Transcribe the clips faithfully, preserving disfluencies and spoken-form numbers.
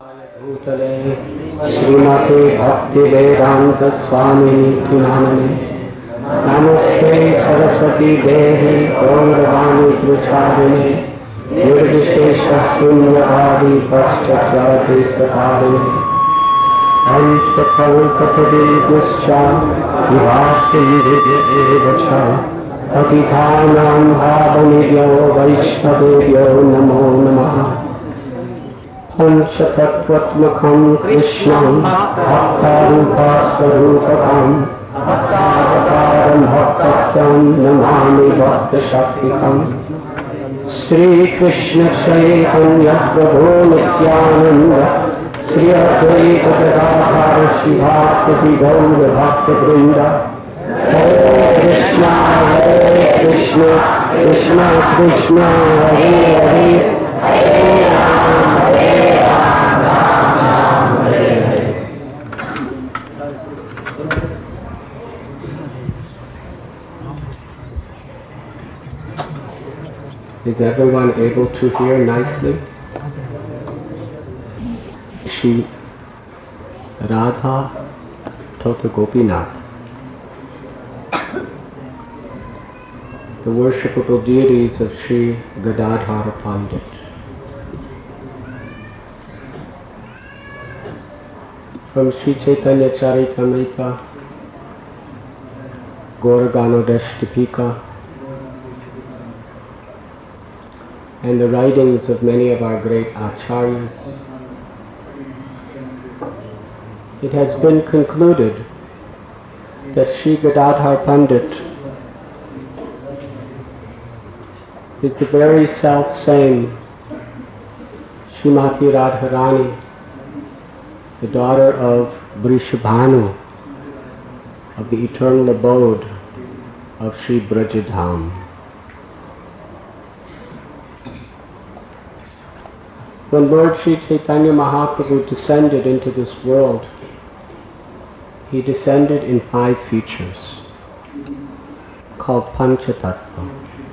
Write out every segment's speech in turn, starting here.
भूतले श्रीमते भक्तिवेदांत स्वामिनीति नामिने नमस्ते सरस्वती देवी गौरवाणी प्रचारिणे निर्विशेष शून्यवादी पश्चात्यादि सकारिणे पंचकल्पतरुश्च विभाषेव च पतितानां भावनिभ्यो वैष्णवेभ्यो नमो नमः। पंचतत्त्वात्मकं कृष्णं भक्तारूपस्वरूपकं भक्तावतारं भक्तत्वं नमामि भक्तशक्तिकं श्रीकृष्ण चैतन्य प्रभो नित्यानंद श्री अद्वैत गदाधर शिवासादि गौर भक्तवृंद। हरे कृष्णा हरे कृष्णा कृष्णा कृष्णा हरे हरे हरे राम हरे Ram Ram Ram Hare Hare. Is everyone able to hear nicely? Shri Radha Tota Gopinath, the worshipable deities of Shri Gadadhara Pandit. From Shri Chaitanya Charitamrita, Gauraganodashtapika, and the writings of many of our great acharyas, it has been concluded that Shri Gadadhar Pandit is the very self-same Srimati Radharani, the daughter of Vrishabhanu, of the eternal abode of Shri Brajadham. When Lord Shri Chaitanya Mahaprabhu descended into this world, he descended in five features called Panchatattva.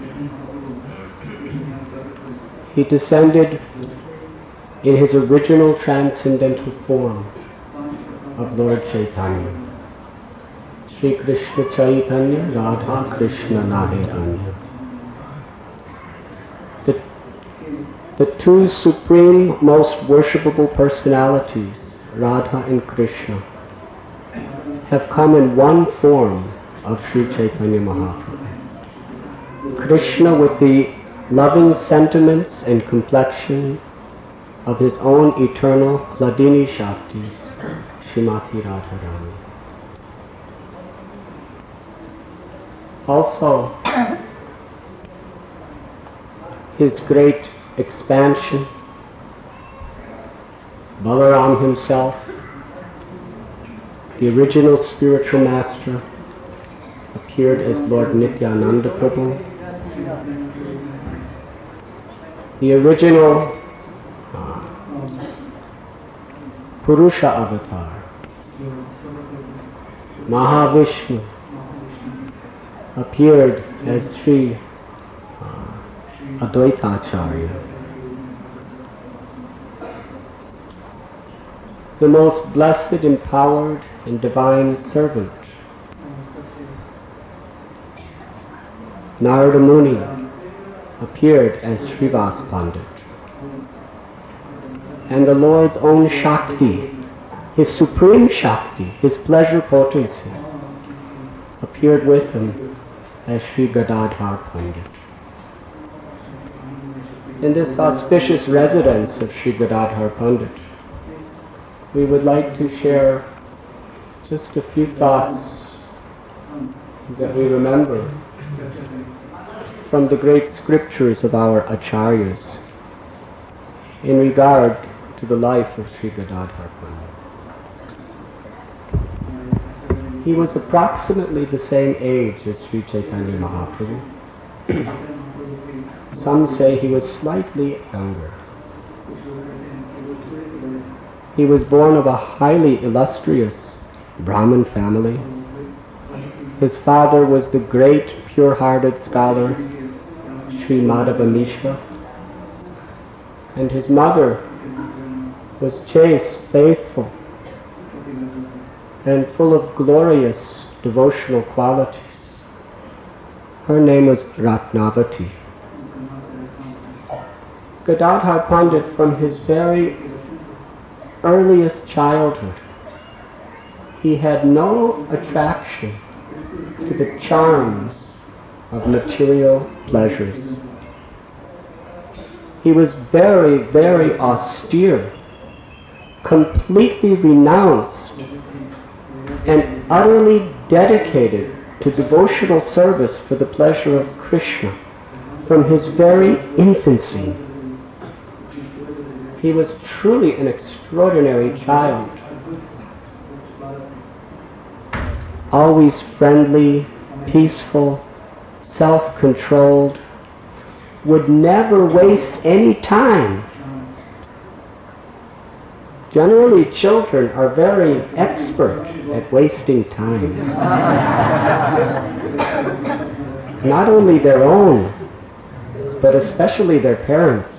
He descended in his original transcendental form of Lord Chaitanya. Shri Krishna Chaitanya Radha Krishna Nahe Anya. The, the two supreme most worshipable personalities, Radha and Krishna, have come in one form of Sri Chaitanya Mahaprabhu. Krishna with the loving sentiments and complexion of his own eternal Hladini Shakti, Srimati Radharani. Also, his great expansion, Balaram himself, the original spiritual master, appeared as Lord Nityananda Prabhu. The original uh, Purusha avatar, Mahavishnu, appeared as Sri uh, Advaitacharya. The most blessed, empowered, and divine servant, Narada Muni, appeared as Srivas Pandit. And the Lord's own Shakti, his supreme Shakti, his pleasure potency, appeared with him as Shri Gadadhar Pandit. In this auspicious residence of Shri Gadadhar Pandit, we would like to share just a few thoughts that we remember from the great scriptures of our acharyas in regard to the life of Sri Gadadhar Pandit. He was approximately the same age as Sri Chaitanya Mahaprabhu. Some say he was slightly younger. He was born of a highly illustrious Brahmin family. His father was the great pure-hearted scholar Sri Madhava Mishra, and his mother was chaste, faithful, and full of glorious devotional qualities. Her name was Ratnavati. Gadadhar Pandit, from his very earliest childhood, he had no attraction to the charms of material pleasures. He was very, very austere, completely renounced, and utterly dedicated to devotional service for the pleasure of Krishna from his very infancy. He was truly an extraordinary child. Always friendly, peaceful, self-controlled, would never waste any time. Generally, children are very expert at wasting time. Not only their own, but especially their parents.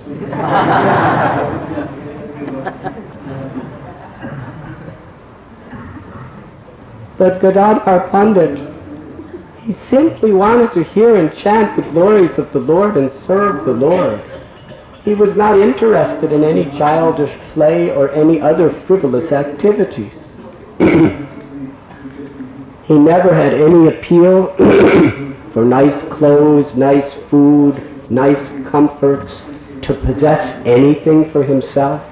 But Gadadhar Pandit, he simply wanted to hear and chant the glories of the Lord and serve the Lord. He was not interested in any childish play or any other frivolous activities. He never had any appeal for nice clothes, nice food, nice comforts, to possess anything for himself.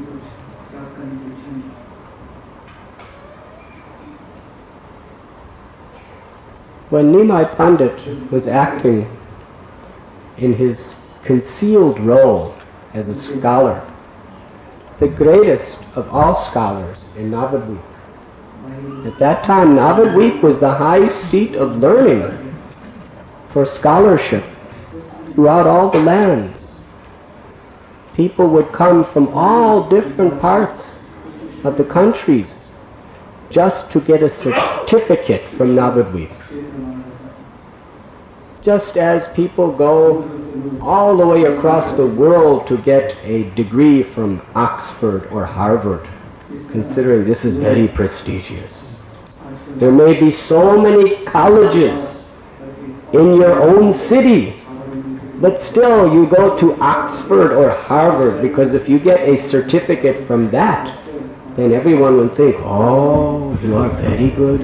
When Nimai Pandit was acting in his concealed role as a scholar, the greatest of all scholars in Navadvip. At that time, Navadvip was the high seat of learning for scholarship throughout all the lands. People would come from all different parts of the countries just to get a certificate from Navadvip. Just as people go all the way across the world to get a degree from Oxford or Harvard, considering this is very prestigious. There may be so many colleges in your own city, but still you go to Oxford or Harvard, because if you get a certificate from that, then everyone will think, oh, you are very good.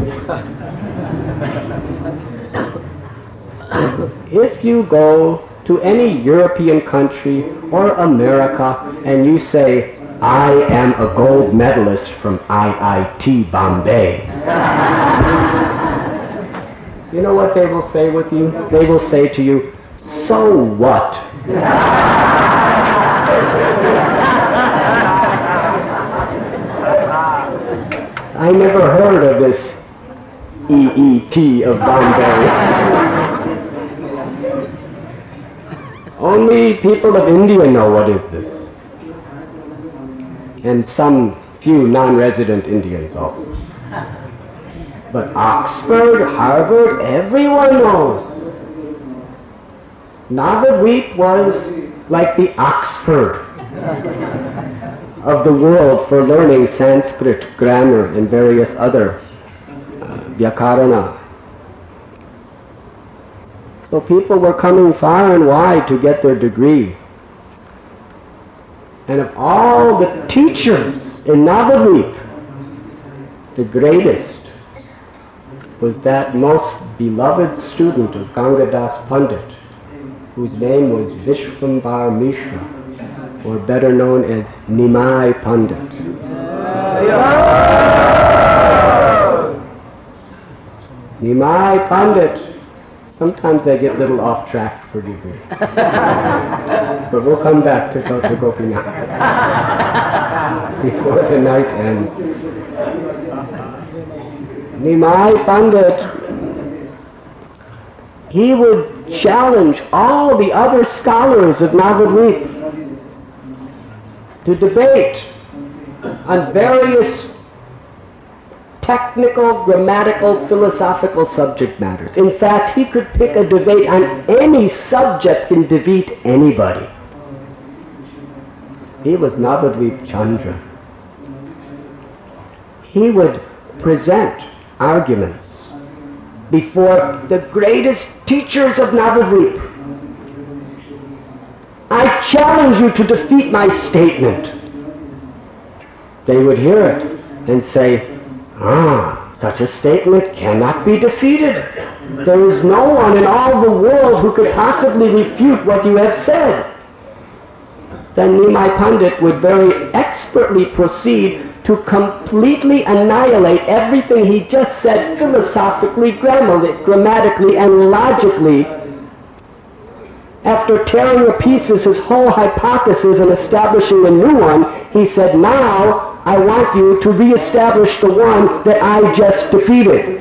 If you go to any European country or America and you say, I am a gold medalist from I I T Bombay, you know what they will say with you? They will say to you, so what? I never heard of this E E T of Bombay. Only people of India know what is this. And some few non-resident Indians also. But Oxford, Harvard, everyone knows. Navadvip was like the Oxford of the world for learning Sanskrit, grammar, and various other uh, Vyakarana. So people were coming far and wide to get their degree. And of all the teachers in Navadvip, the greatest was that most beloved student of Gangadas Pandit, whose name was Vishwambar Mishra, or better known as Nimai Pandit. Nimai Pandit. Sometimes I get a little off track, forgive me. But we'll come back to Doctor Gopinath before the night ends. Nimai Pandit, he would challenge all the other scholars of Navadvip to debate on various technical, grammatical, philosophical subject matters. In fact, he could pick a debate on any subject and defeat anybody. He was Navadvip Chandra. he would present arguments before the greatest teachers of Navadvip. I challenge you to defeat my statement. They would hear it and say, ah, such a statement cannot be defeated. There is no one in all the world who could possibly refute what you have said. Then Nimai Pandit would very expertly proceed to completely annihilate everything he just said philosophically, grammatically, and logically. After tearing to pieces his whole hypothesis and establishing a new one, he said, now I want you to reestablish the one that I just defeated.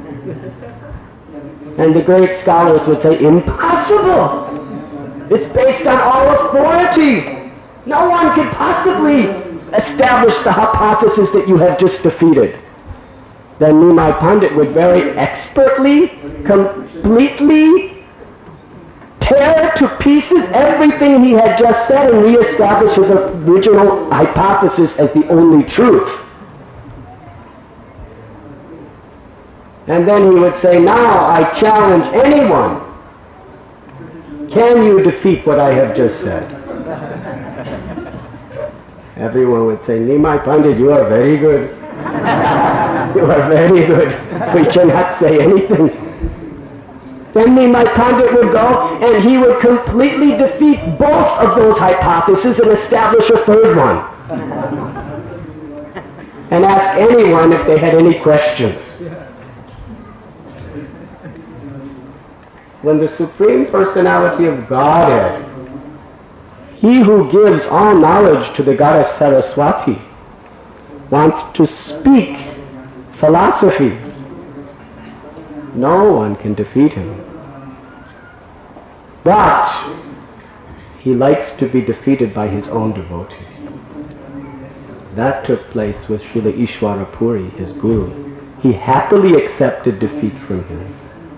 And the great scholars would say, impossible! It's based on all authority. No one could possibly establish the hypothesis that you have just defeated. Then Nimai Pandit would very expertly, completely tear to pieces everything he had just said and reestablish his original hypothesis as the only truth. And then he would say, now I challenge anyone. Can you defeat what I have just said? Everyone would say, Nimai Pandit, you are very good. You are very good. We cannot say anything. Then Nimai Pandit would go and he would completely defeat both of those hypotheses and establish a third one. And ask anyone if they had any questions. When the Supreme Personality of Godhead, he who gives all knowledge to the goddess Saraswati, wants to speak philosophy, no one can defeat him. But he likes to be defeated by his own devotees. That took place with Srila Ishwara Puri, his guru. He happily accepted defeat from him.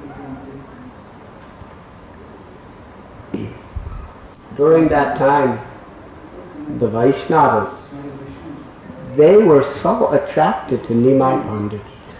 During that time, the Vaishnavas, they were so attracted to Nimai Pandit.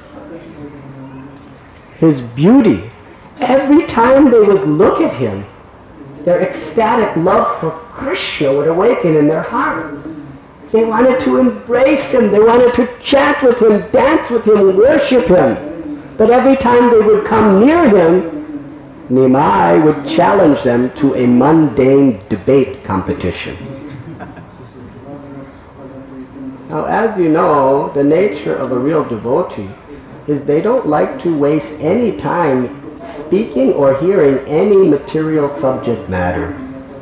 His beauty, every time they would look at him, their ecstatic love for Krishna would awaken in their hearts. They wanted to embrace him, they wanted to chant with him, dance with him, worship him. But every time they would come near him, Nimai would challenge them to a mundane debate competition. Now, as you know, the nature of a real devotee is they don't like to waste any time speaking or hearing any material subject matter.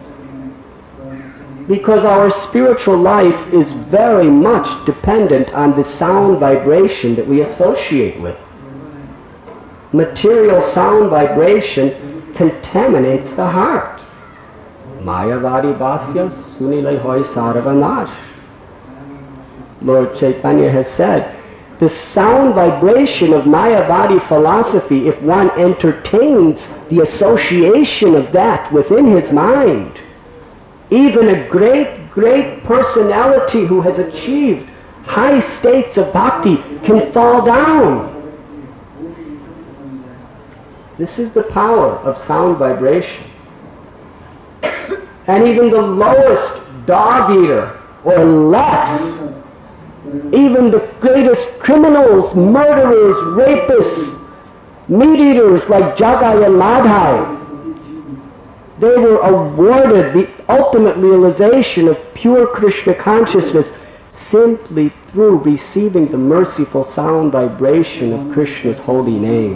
Because our spiritual life is very much dependent on the sound vibration that we associate with. Material sound vibration contaminates the heart. Mayavadi Basya Sunilai Hoy Saravanash. Lord Chaitanya has said, the sound vibration of Mayavadi philosophy, if one entertains the association of that within his mind, even a great, great personality who has achieved high states of bhakti can fall down. This is the power of sound vibration. And even the lowest dog eater or less, even the greatest criminals, murderers, rapists, meat eaters like Jagai and Madhai, they were awarded the ultimate realization of pure Krishna consciousness simply through receiving the merciful sound vibration of Krishna's holy name.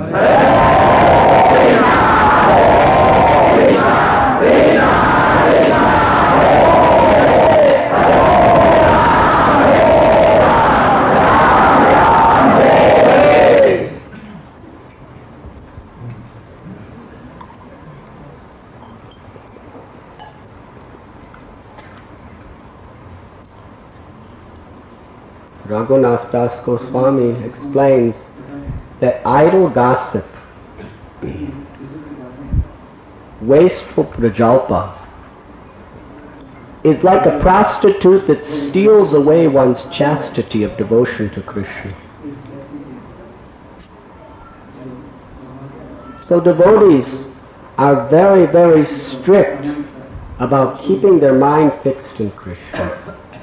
Raghunath Das Goswami explains that idle gossip, wasteful prajalpa, is like a prostitute that steals away one's chastity of devotion to Krishna. So devotees are very, very strict about keeping their mind fixed in Krishna.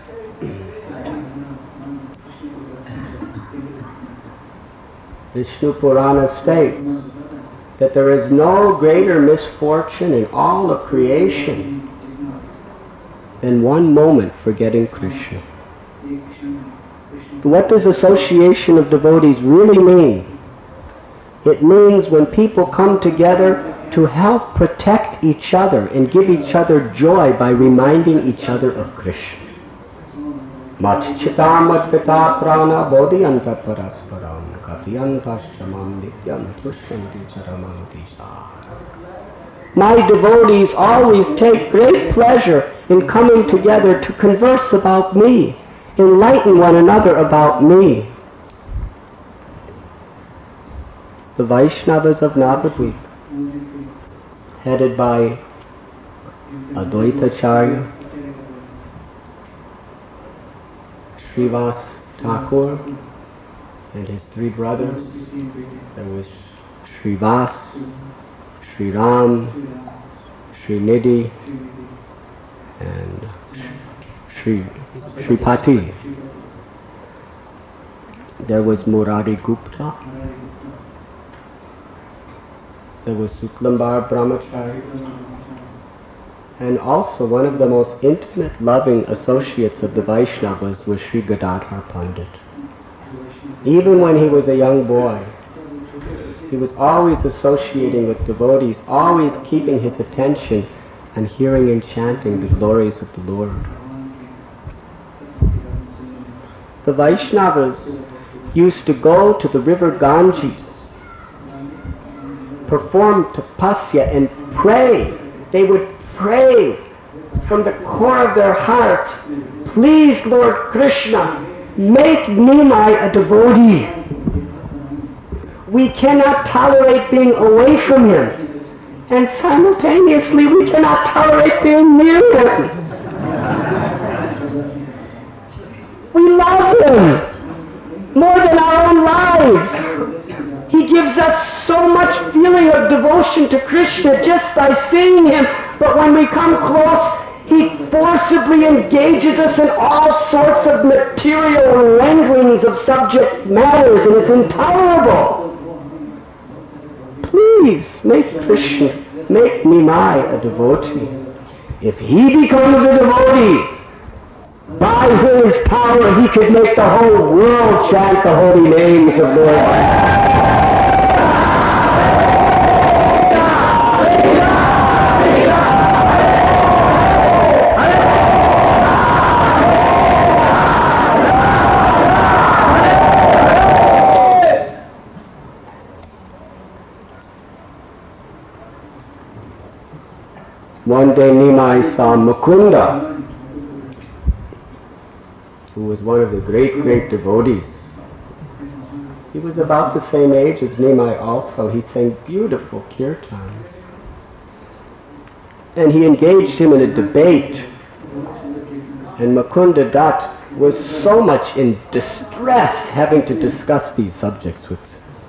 Vishnu Purana states that there is no greater misfortune in all of creation than one moment forgetting Krishna. What does association of devotees really mean? It means when people come together to help protect each other and give each other joy by reminding each other of Krishna. Machchita madgata prana bodhiyanta parasparam katyantastamam nityam tushyanti charamanti sara. My devotees always take great pleasure in coming together to converse about me, enlighten one another about me. The Vaishnavas of Navadvip, headed by Advaitacharya, Srivas Thakur and his three brothers. There was Srivas, Sri Ram, Sri Nidhi, and Sri Sripati. There was Murari Gupta. There was Suklambar Brahmachari. And also one of the most intimate, loving associates of the Vaishnavas was Sri Gadadhar Pandit. Even when he was a young boy, he was always associating with devotees, always keeping his attention on hearing and chanting the glories of the Lord. The Vaishnavas used to go to the river Ganges, perform tapasya and pray. They would pray from the core of their hearts, please Lord Krishna, make Nimai a devotee. We cannot tolerate being away from him, and simultaneously we cannot tolerate being near him. We love him more than our own lives. He gives us so much feeling of devotion to Krishna just by seeing him, but when we come close, he forcibly engages us in all sorts of material wranglings of subject matters, and it's intolerable. Please make Krishna, make Nimai a devotee. If he becomes a devotee, by his power he could make the whole world chant the holy names of Lord. One day Nimai saw Mukunda, who was one of the great, great devotees. He was about the same age as Nimai also. He sang beautiful kirtans. And he engaged him in a debate. And Mukunda Dutt was so much in distress having to discuss these subjects with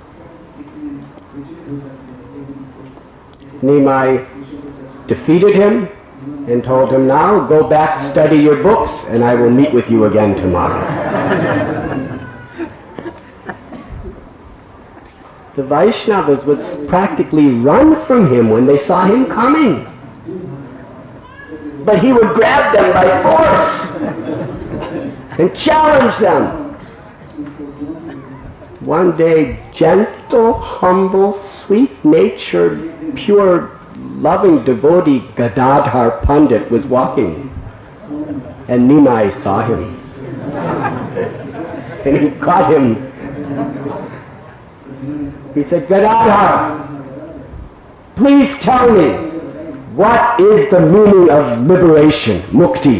Nimai defeated him and told him, now go back, study your books, and I will meet with you again tomorrow. The Vaishnavas would practically run from him when they saw him coming. But he would grab them by force and challenge them. One day, gentle, humble, sweet-natured, pure, loving devotee Gadadhar Pandit was walking, and Nimai saw him. And he caught him. He said, Gadadhar, please tell me, what is the meaning of liberation, mukti?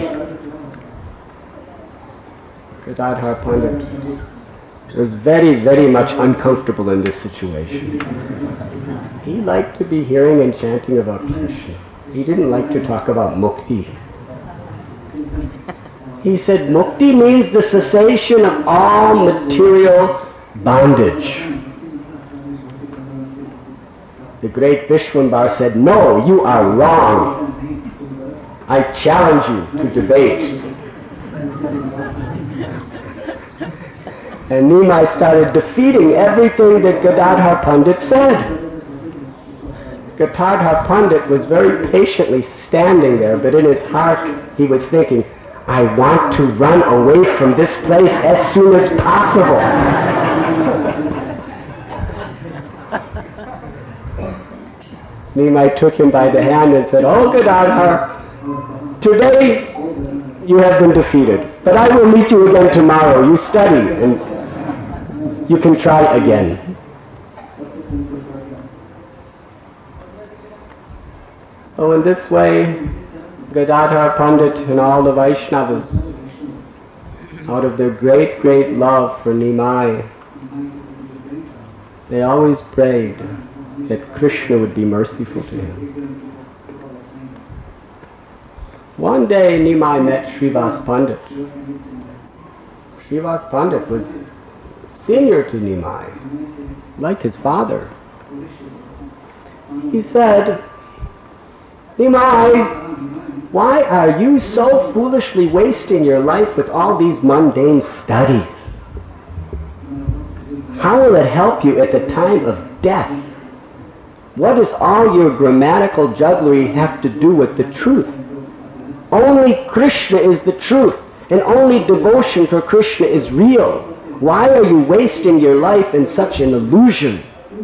Gadadhar Pandit was very, very much uncomfortable in this situation. He liked to be hearing and chanting about Krishna. He didn't like to talk about mukti. He said, mukti means the cessation of all material bondage. the great Vishwambar said, "No, you are wrong. I challenge you to debate." And Nimai started defeating everything that Gadadhar Pandit said. Gadadhar Pandit was very patiently standing there, but in his heart he was thinking, "I want to run away from this place as soon as possible." Nimai took him by the hand and said, "Oh Gadadhar, today you have been defeated, but I will meet you again tomorrow. You study and you can try again." So in this way, Gadadhar Pandit and all the Vaishnavas, out of their great, great love for Nimai, they always prayed that Krishna would be merciful to him. One day Nimai met Srivas Pandit. Srivas Pandit was senior to Nimai, like his father. He said, "Nimai, why are you so foolishly wasting your life with all these mundane studies? How will it help you at the time of death? What does all your grammatical jugglery have to do with the truth? Only Krishna is the truth, and only devotion for Krishna is real. Why are you wasting your life in such an illusion?"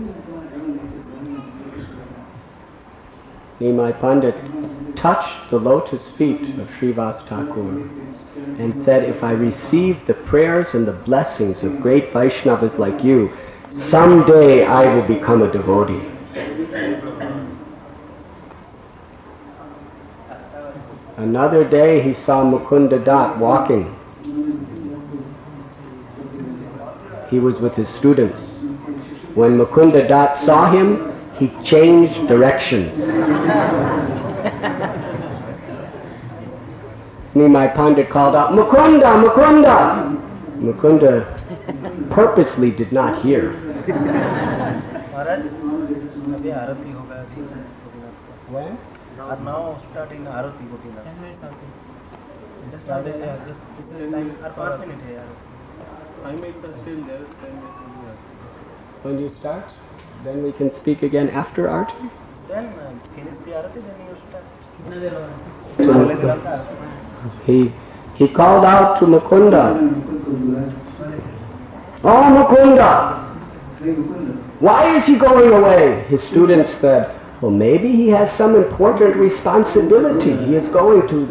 Nimai Pandit touched the lotus feet of Srivas Thakur and said, "If I receive the prayers and the blessings of great Vaishnavas like you, someday I will become a devotee." Another day he saw Mukunda Dutt walking. He was with his students. When Mukunda Dutt saw him, he changed directions. Nimai Pandit called out, "Mukunda, Mukunda!" Mukunda purposely did not hear. When? Now starting Arati Gopinath. ten minutes something. Just started, yeah, just this is time. Our five minutes here. Five minutes are still there. Ten minutes is here. When you start, then we can speak again after Arati. Then uh, finish the Arati, then you start. He he called out to Mukunda, "Oh Mukunda, why is he going away?" His students said, "Well, maybe he has some important responsibility he is going to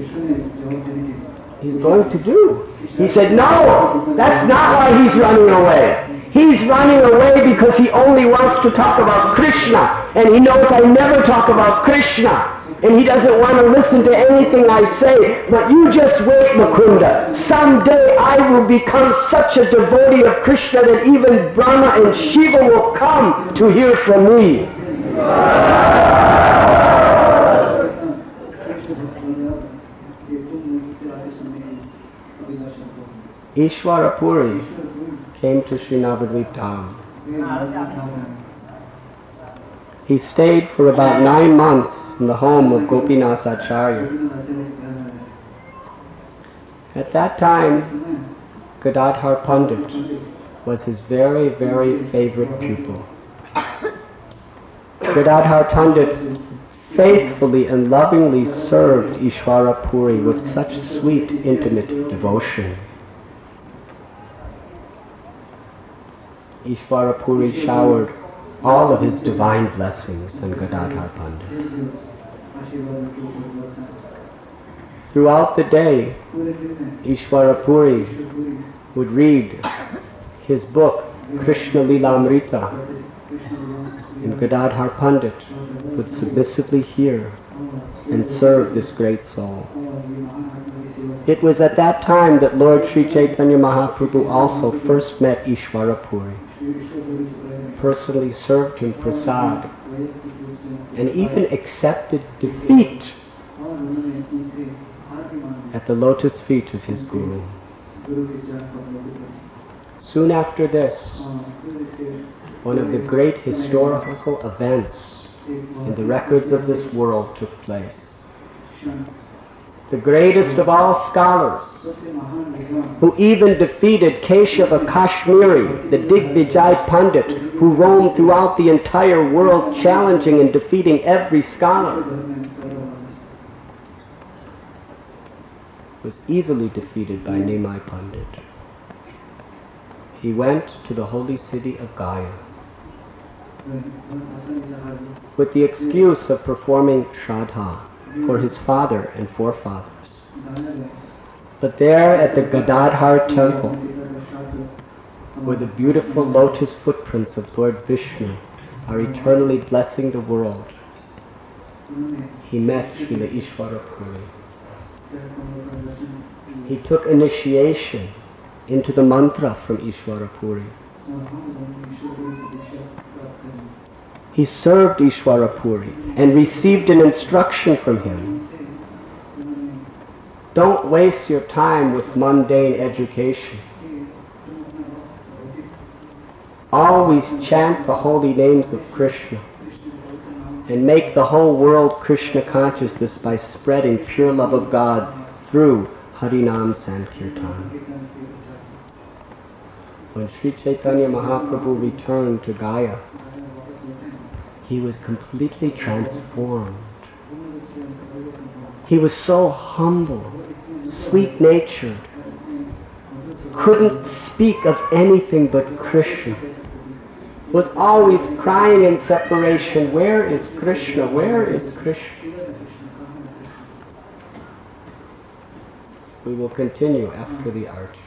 he's going to do." He said, "No, that's not why he's running away. He's running away because he only wants to talk about Krishna, and he knows I never talk about Krishna, and he doesn't want to listen to anything I say. But you just wait, Mukunda. Someday I will become such a devotee of Krishna that even Brahma and Shiva will come to hear from me." Ishwara Puri came to Sri Navadvip Dham. He stayed for about nine months in the home of Gopinath Acharya. At that time, Gadadhar Pandit was his very, very favorite pupil. Gadadhar Pandit faithfully and lovingly served Ishwara Puri with such sweet, intimate devotion. Ishwara Puri showered all of his divine blessings on Gadadhar Pandit. Throughout the day, Ishwara Puri would read his book, Krishna Lilamrita, and Gadadhar Pandit would submissively hear and serve this great soul. It was at that time that Lord Sri Chaitanya Mahaprabhu also first met Ishwara Puri, personally served him prasad, and even accepted defeat at the lotus feet of his Guru. Soon after this, one of the great historical events in the records of this world took place. The greatest of all scholars, who even defeated Keshava Kashmiri, the Digvijay Pandit, who roamed throughout the entire world challenging and defeating every scholar, was easily defeated by Nimai Pandit. He went to the holy city of Gaya with the excuse of performing Shraddha for his father and forefathers. But there at the Gadadhar temple, where the beautiful lotus footprints of Lord Vishnu are eternally blessing the world, he met Srila Ishwarapuri. He took initiation into the mantra from Ishwarapuri. He served Ishwarapuri and received an instruction from him. Don't waste your time with mundane education. Always chant the holy names of Krishna and make the whole world Krishna consciousness by spreading pure love of God through Harinam Sankirtan. When Sri Chaitanya Mahaprabhu returned to Gaya, he was completely transformed. He was so humble, sweet-natured, couldn't speak of anything but Krishna, was always crying in separation, where is Krishna, where is Krishna? We will continue after the arti.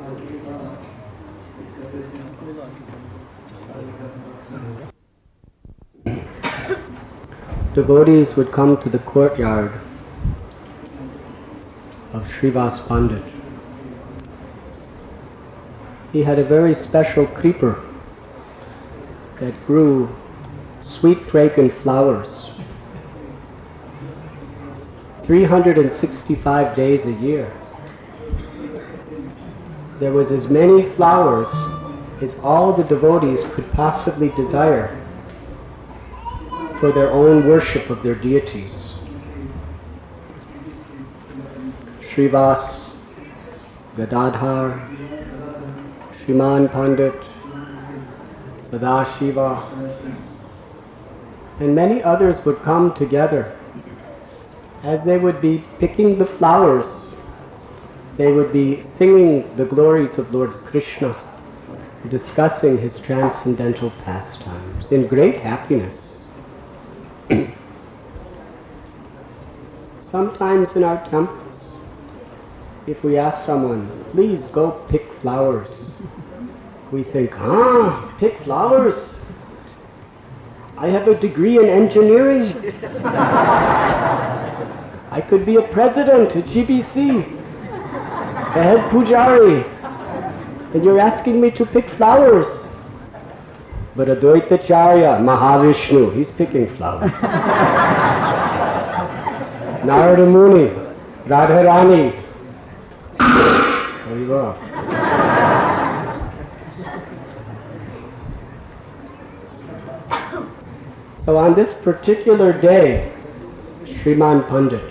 Devotees would come to the courtyard of Srivas Pandit. He had a very special creeper that grew sweet fragrant flowers three hundred sixty-five days a year. There was as many flowers as all the devotees could possibly desire for their own worship of their deities. Srivas, Gadadhar, Shriman Pandit, Sadashiva, and many others would come together. As they would be picking the flowers, they would be singing the glories of Lord Krishna, discussing his transcendental pastimes in great happiness. Sometimes in our temples, if we ask someone, please go pick flowers, we think, ah, pick flowers? I have a degree in engineering. I could be a president at G B C, a head pujari, and you're asking me to pick flowers. But Advaitacharya, Mahavishnu, he's picking flowers. Narada Muni, Radharani. There you go. So on this particular day, Shriman Pandit,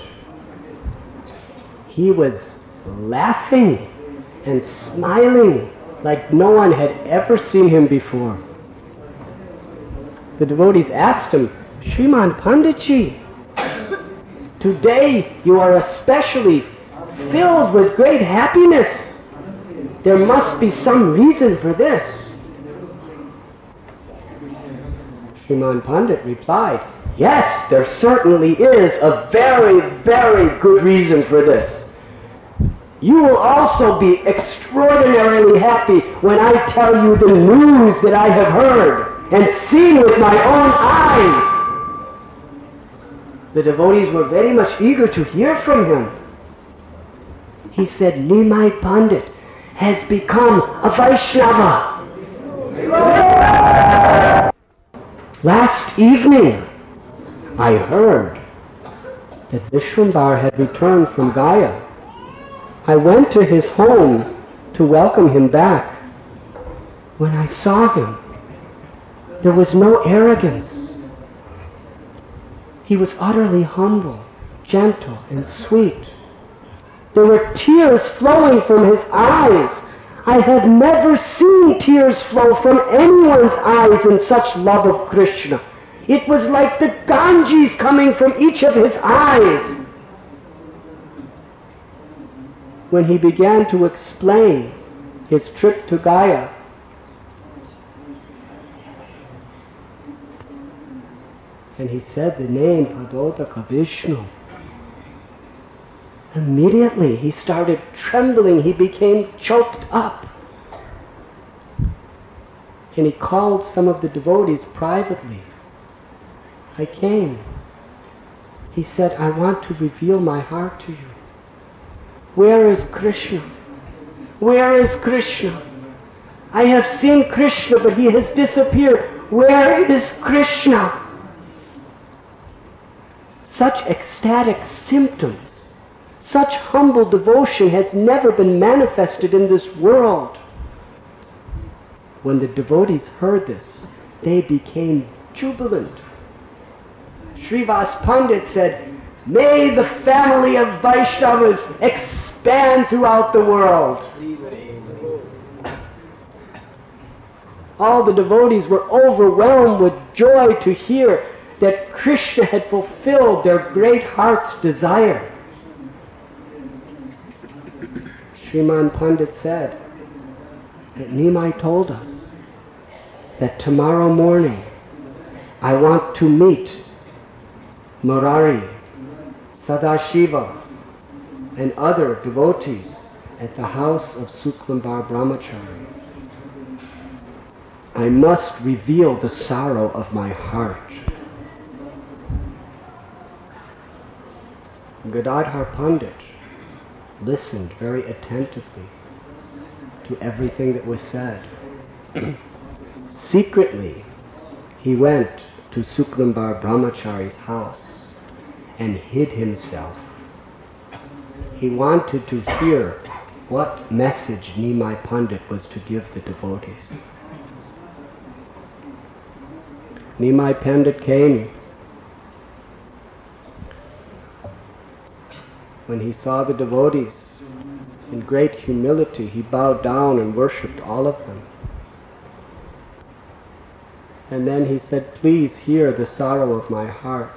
he was laughing and smiling like no one had ever seen him before. The devotees asked him, Shriman Panditji, today you are especially filled with great happiness. There must be some reason for this. Shriman Pandit replied, yes, there certainly is a very, very good reason for this. You will also be extraordinarily happy when I tell you the news that I have heard and seen with my own eyes. The devotees were very much eager to hear from him. He said, Nimai Pandit has become a Vaishnava. Last evening, I heard that Vishwambar had returned from Gaya. I went to his home to welcome him back. when I saw him, there was no arrogance. He was utterly humble, gentle, and sweet. There were tears flowing from his eyes. I had never seen tears flow from anyone's eyes in such love of Krishna. It was like the Ganges coming from each of his eyes. When he began to explain his trip to Gaya, and he said the name Padotaka Vishnu, immediately he started trembling. He became choked up. And he called some of the devotees privately. I came. He said, I want to reveal my heart to you. Where is Krishna? Where is Krishna? I have seen Krishna, but he has disappeared. Where is Krishna? Such ecstatic symptoms, such humble devotion has never been manifested in this world. When the devotees heard this, they became jubilant. Srivas Pandit said, may the family of Vaishnavas expand throughout the world. All the devotees were overwhelmed with joy to hear that Krishna had fulfilled their great heart's desire. Sriman Pandit said that Nimai told us that tomorrow morning I want to meet Murari, Sadashiva, and other devotees at the house of Suklambar Brahmachari. I must reveal the sorrow of my heart. Gadadhar Pandit listened very attentively to everything that was said. Secretly, he went to Suklambar Brahmachari's house and hid himself. He wanted to hear what message Nimai Pandit was to give the devotees. Nimai Pandit came. When he saw the devotees, in great humility, he bowed down and worshipped all of them. And then he said, please hear the sorrow of my heart.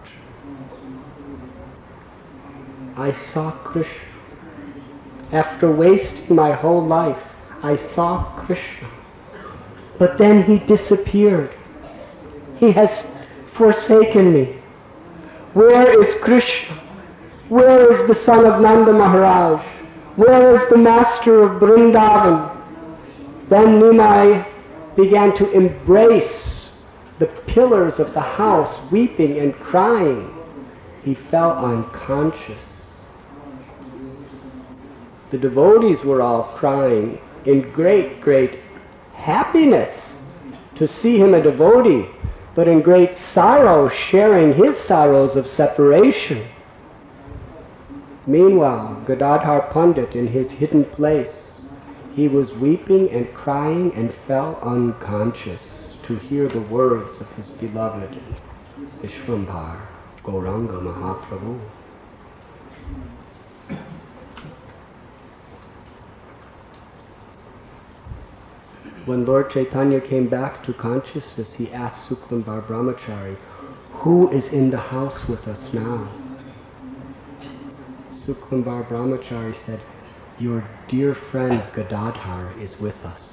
I saw Krishna. After wasting my whole life, I saw Krishna. But then he disappeared. He has forsaken me. Where is Krishna? Where is the son of Nanda Maharaj? Where is the master of Vrindavan? Then Nimai began to embrace the pillars of the house, weeping and crying. He fell unconscious. The devotees were all crying in great, great happiness to see him a devotee, but in great sorrow, sharing his sorrows of separation. Meanwhile, Gadadhar Pandit, in his hidden place, he was weeping and crying and fell unconscious to hear the words of his beloved Vishwambhar, Gauranga Mahaprabhu. When Lord Chaitanya came back to consciousness, he asked Suklambar Brahmachari, who is in the house with us now? Suklambar Brahmachari said, your dear friend Gadadhar is with us.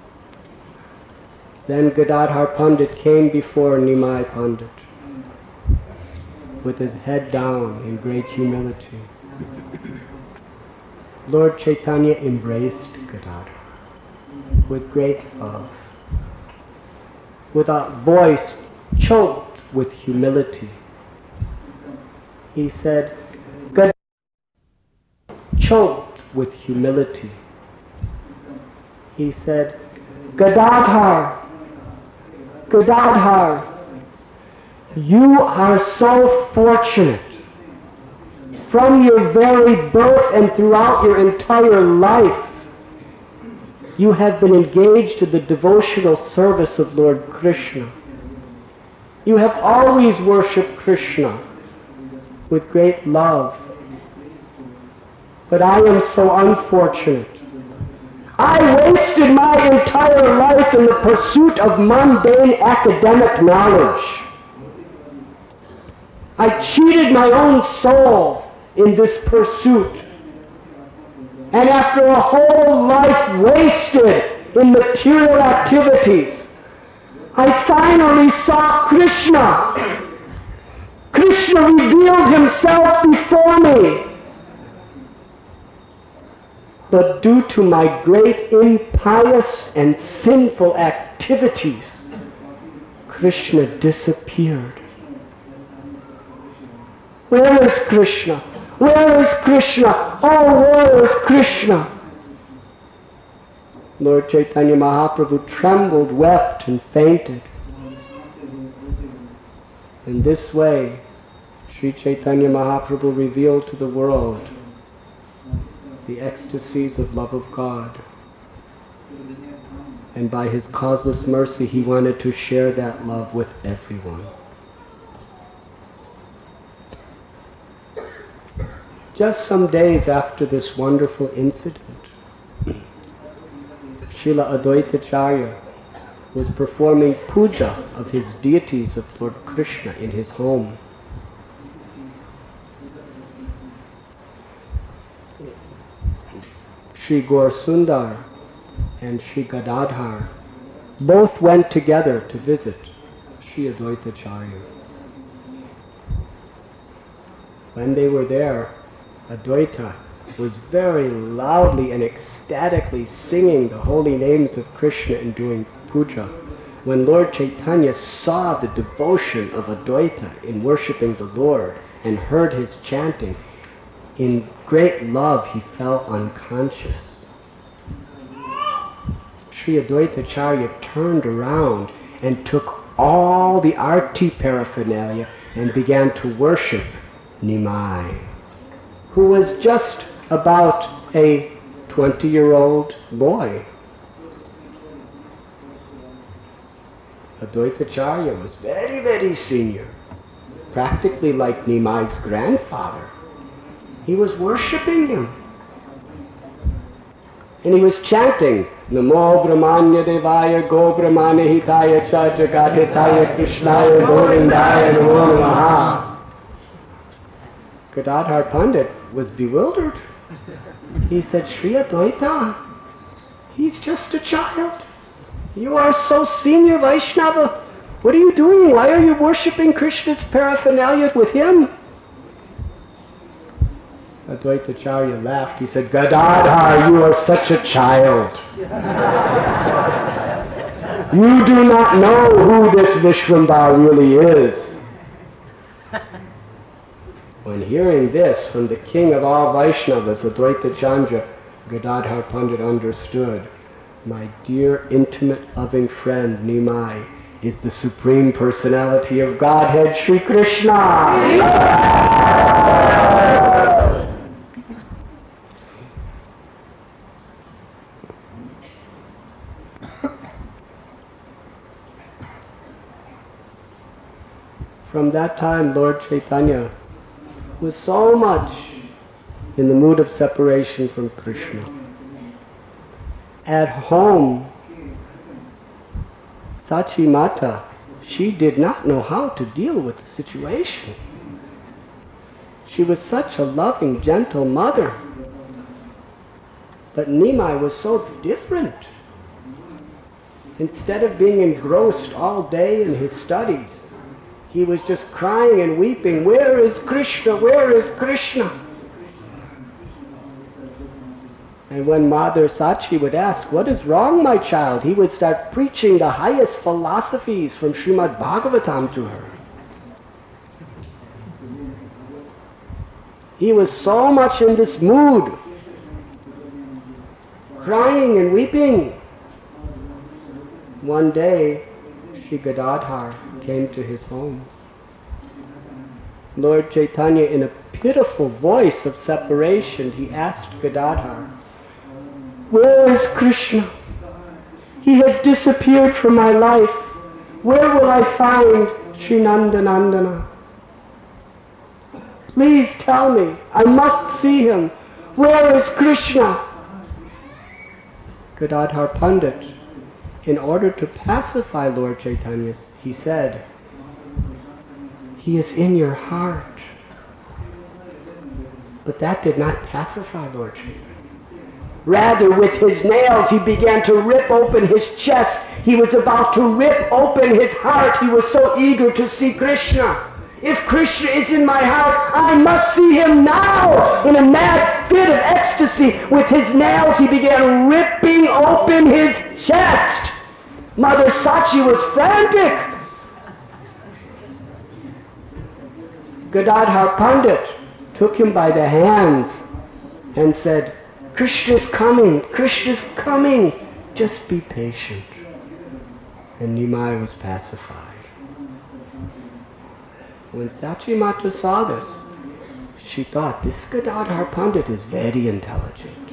Then Gadadhar Pandit came before Nimai Pandit with his head down in great humility. Lord Chaitanya embraced Gadadhar with great love, with a voice choked with humility. He said, Gadadhar, choked with humility. He said, Gadadhar, Gadadhar, you are so fortunate. From your very birth and throughout your entire life, you have been engaged in the devotional service of Lord Krishna. You have always worshipped Krishna with great love. But I am so unfortunate. I wasted my entire life in the pursuit of mundane academic knowledge. I cheated my own soul in this pursuit. And after a whole life wasted in material activities, I finally saw Krishna. Krishna revealed himself before me. But due to my great impious and sinful activities, Krishna disappeared. Where is Krishna? Where is Krishna? Oh, where is Krishna? Lord Chaitanya Mahaprabhu trembled, wept, and fainted. In this way, Sri Chaitanya Mahaprabhu revealed to the world the ecstasies of love of God. And by his causeless mercy, he wanted to share that love with everyone. Just some days after this wonderful incident, Srila Advaitacharya was performing puja of his deities of Lord Krishna in his home. Sri Gaur Sundar and Sri Gadadhar both went together to visit Sri Advaitacharya. When they were there, Advaita was very loudly and ecstatically singing the holy names of Krishna and doing puja. When Lord Chaitanya saw the devotion of Advaita in worshipping the Lord and heard his chanting, in great love he fell unconscious. Sri Advaitacharya turned around and took all the arti paraphernalia and began to worship Nimai, who was just about a twenty-year-old boy. Advaitacharya was very, very senior, practically like Nimai's grandfather. He was worshipping him. And he was chanting, Namo Brahmanya Devaya Go Brahmanya Hitaya Cha Jagadhitaya Krishnaya Govindaya Namo Namaha. Gadadhar Pandit was bewildered. He said, Sri Advaita, he's just a child. You are so senior Vaishnava. What are you doing? Why are you worshipping Krishna's paraphernalia with him? Advaitacharya laughed. He said, Gadadhar, you are such a child. You do not know who this Vishvambhar really is. When hearing this from the king of all Vaishnavas, Advaita Chandra, Gadadhar Pandit understood, my dear, intimate, loving friend Nimai is the Supreme Personality of Godhead, Sri Krishna. From that time, Lord Chaitanya was so much in the mood of separation from Krishna. At home, Sachi Mata, she did not know how to deal with the situation. She was such a loving, gentle mother. But Nimai was so different. Instead of being engrossed all day in his studies, he was just crying and weeping, where is Krishna, where is Krishna? And when Mother Sachi would ask, what is wrong, my child? He would start preaching the highest philosophies from Srimad Bhagavatam to her. He was so much in this mood, crying and weeping. One day, Sri Gadadhar came to his home. Lord Chaitanya, in a pitiful voice of separation, he asked Gadadhar, where is Krishna? He has disappeared from my life. Where will I find Sri Nandanandana? Please tell me. I must see him. Where is Krishna? Gadadhar Pandit, in order to pacify Lord Chaitanya, he said, he is in your heart. But that did not pacify Lord Chaitanya. Rather, with his nails, he began to rip open his chest. He was about to rip open his heart. He was so eager to see Krishna. If Krishna is in my heart, I must see him now. In a mad fit of ecstasy, with his nails, he began ripping open his chest. Mother Sachi was frantic. Gadadhar Pandit took him by the hands and said, Krishna's coming, Krishna's coming. Just be patient. And Nimai was pacified. When Sachi Mata saw this, she thought, this Gadadhar Pandit is very intelligent.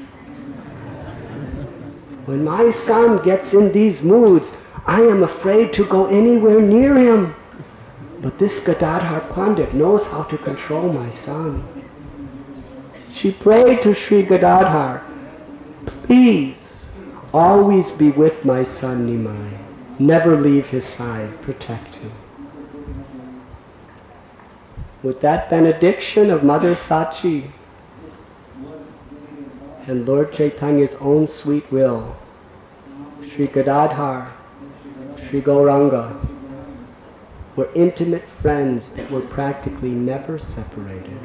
When my son gets in these moods, I am afraid to go anywhere near him. But this Gadadhar Pandit knows how to control my son. She prayed to Sri Gadadhar, please, always be with my son Nimai. Never leave his side, protect him. With that benediction of Mother Sachi and Lord Chaitanya's own sweet will, Sri Gadadhar, Sri Gauranga were intimate friends that were practically never separated.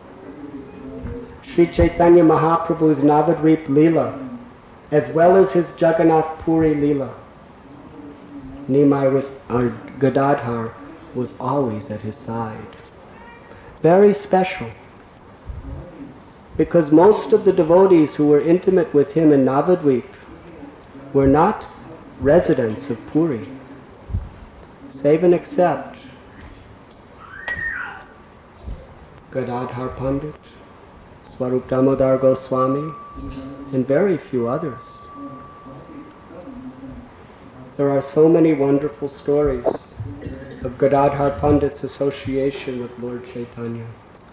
Sri Chaitanya Mahaprabhu's Navadvip Leela, as well as his Jagannath Puri Leela, Nimai was, or Gadadhar was always at his side. Very special, because most of the devotees who were intimate with him in Navadvip were not residents of Puri, save and except Gadadhar Pandit, Swarup Damodar Goswami, and very few others. There are so many wonderful stories of Gadadhar Pandit's association with Lord Chaitanya.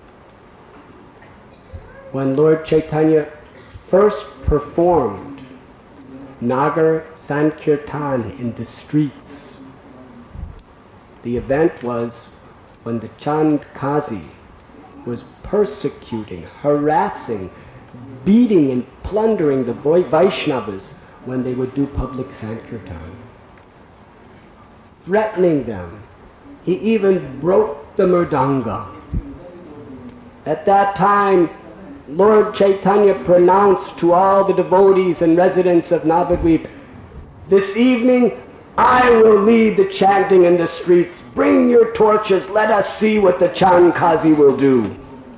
When Lord Chaitanya first performed Nagar Sankirtan in the streets, the event was when the Chand Kazi was persecuting, harassing, beating and plundering the Vaishnavas when they would do public Sankirtan, threatening them. He even broke the mridanga. At that time, Lord Chaitanya pronounced to all the devotees and residents of Navadvip, this evening I will lead the chanting in the streets. Bring your torches, let us see what the Chand Kazi will do.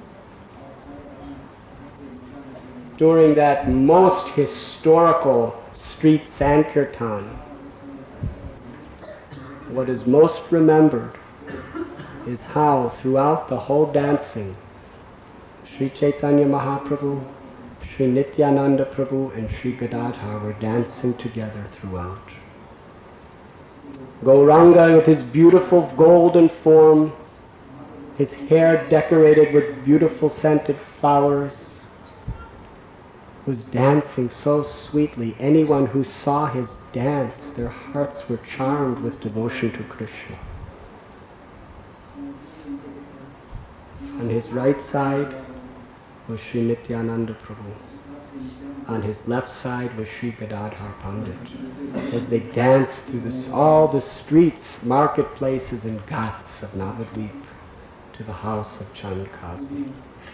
During that most historical street Sankirtan, what is most remembered is how throughout the whole dancing, Sri Chaitanya Mahaprabhu, Sri Nityananda Prabhu and Sri Gadadhar were dancing together throughout. Gauranga, with his beautiful golden form, his hair decorated with beautiful scented flowers, was dancing so sweetly. Anyone who saw his dance, their hearts were charmed with devotion to Krishna. On his right side was Sri Nityananda Prabhu. On his left side was Sri Gadadhar Pandit, as they danced through this, all the streets, marketplaces and ghats of Navadvip to the house of Chand Kazi.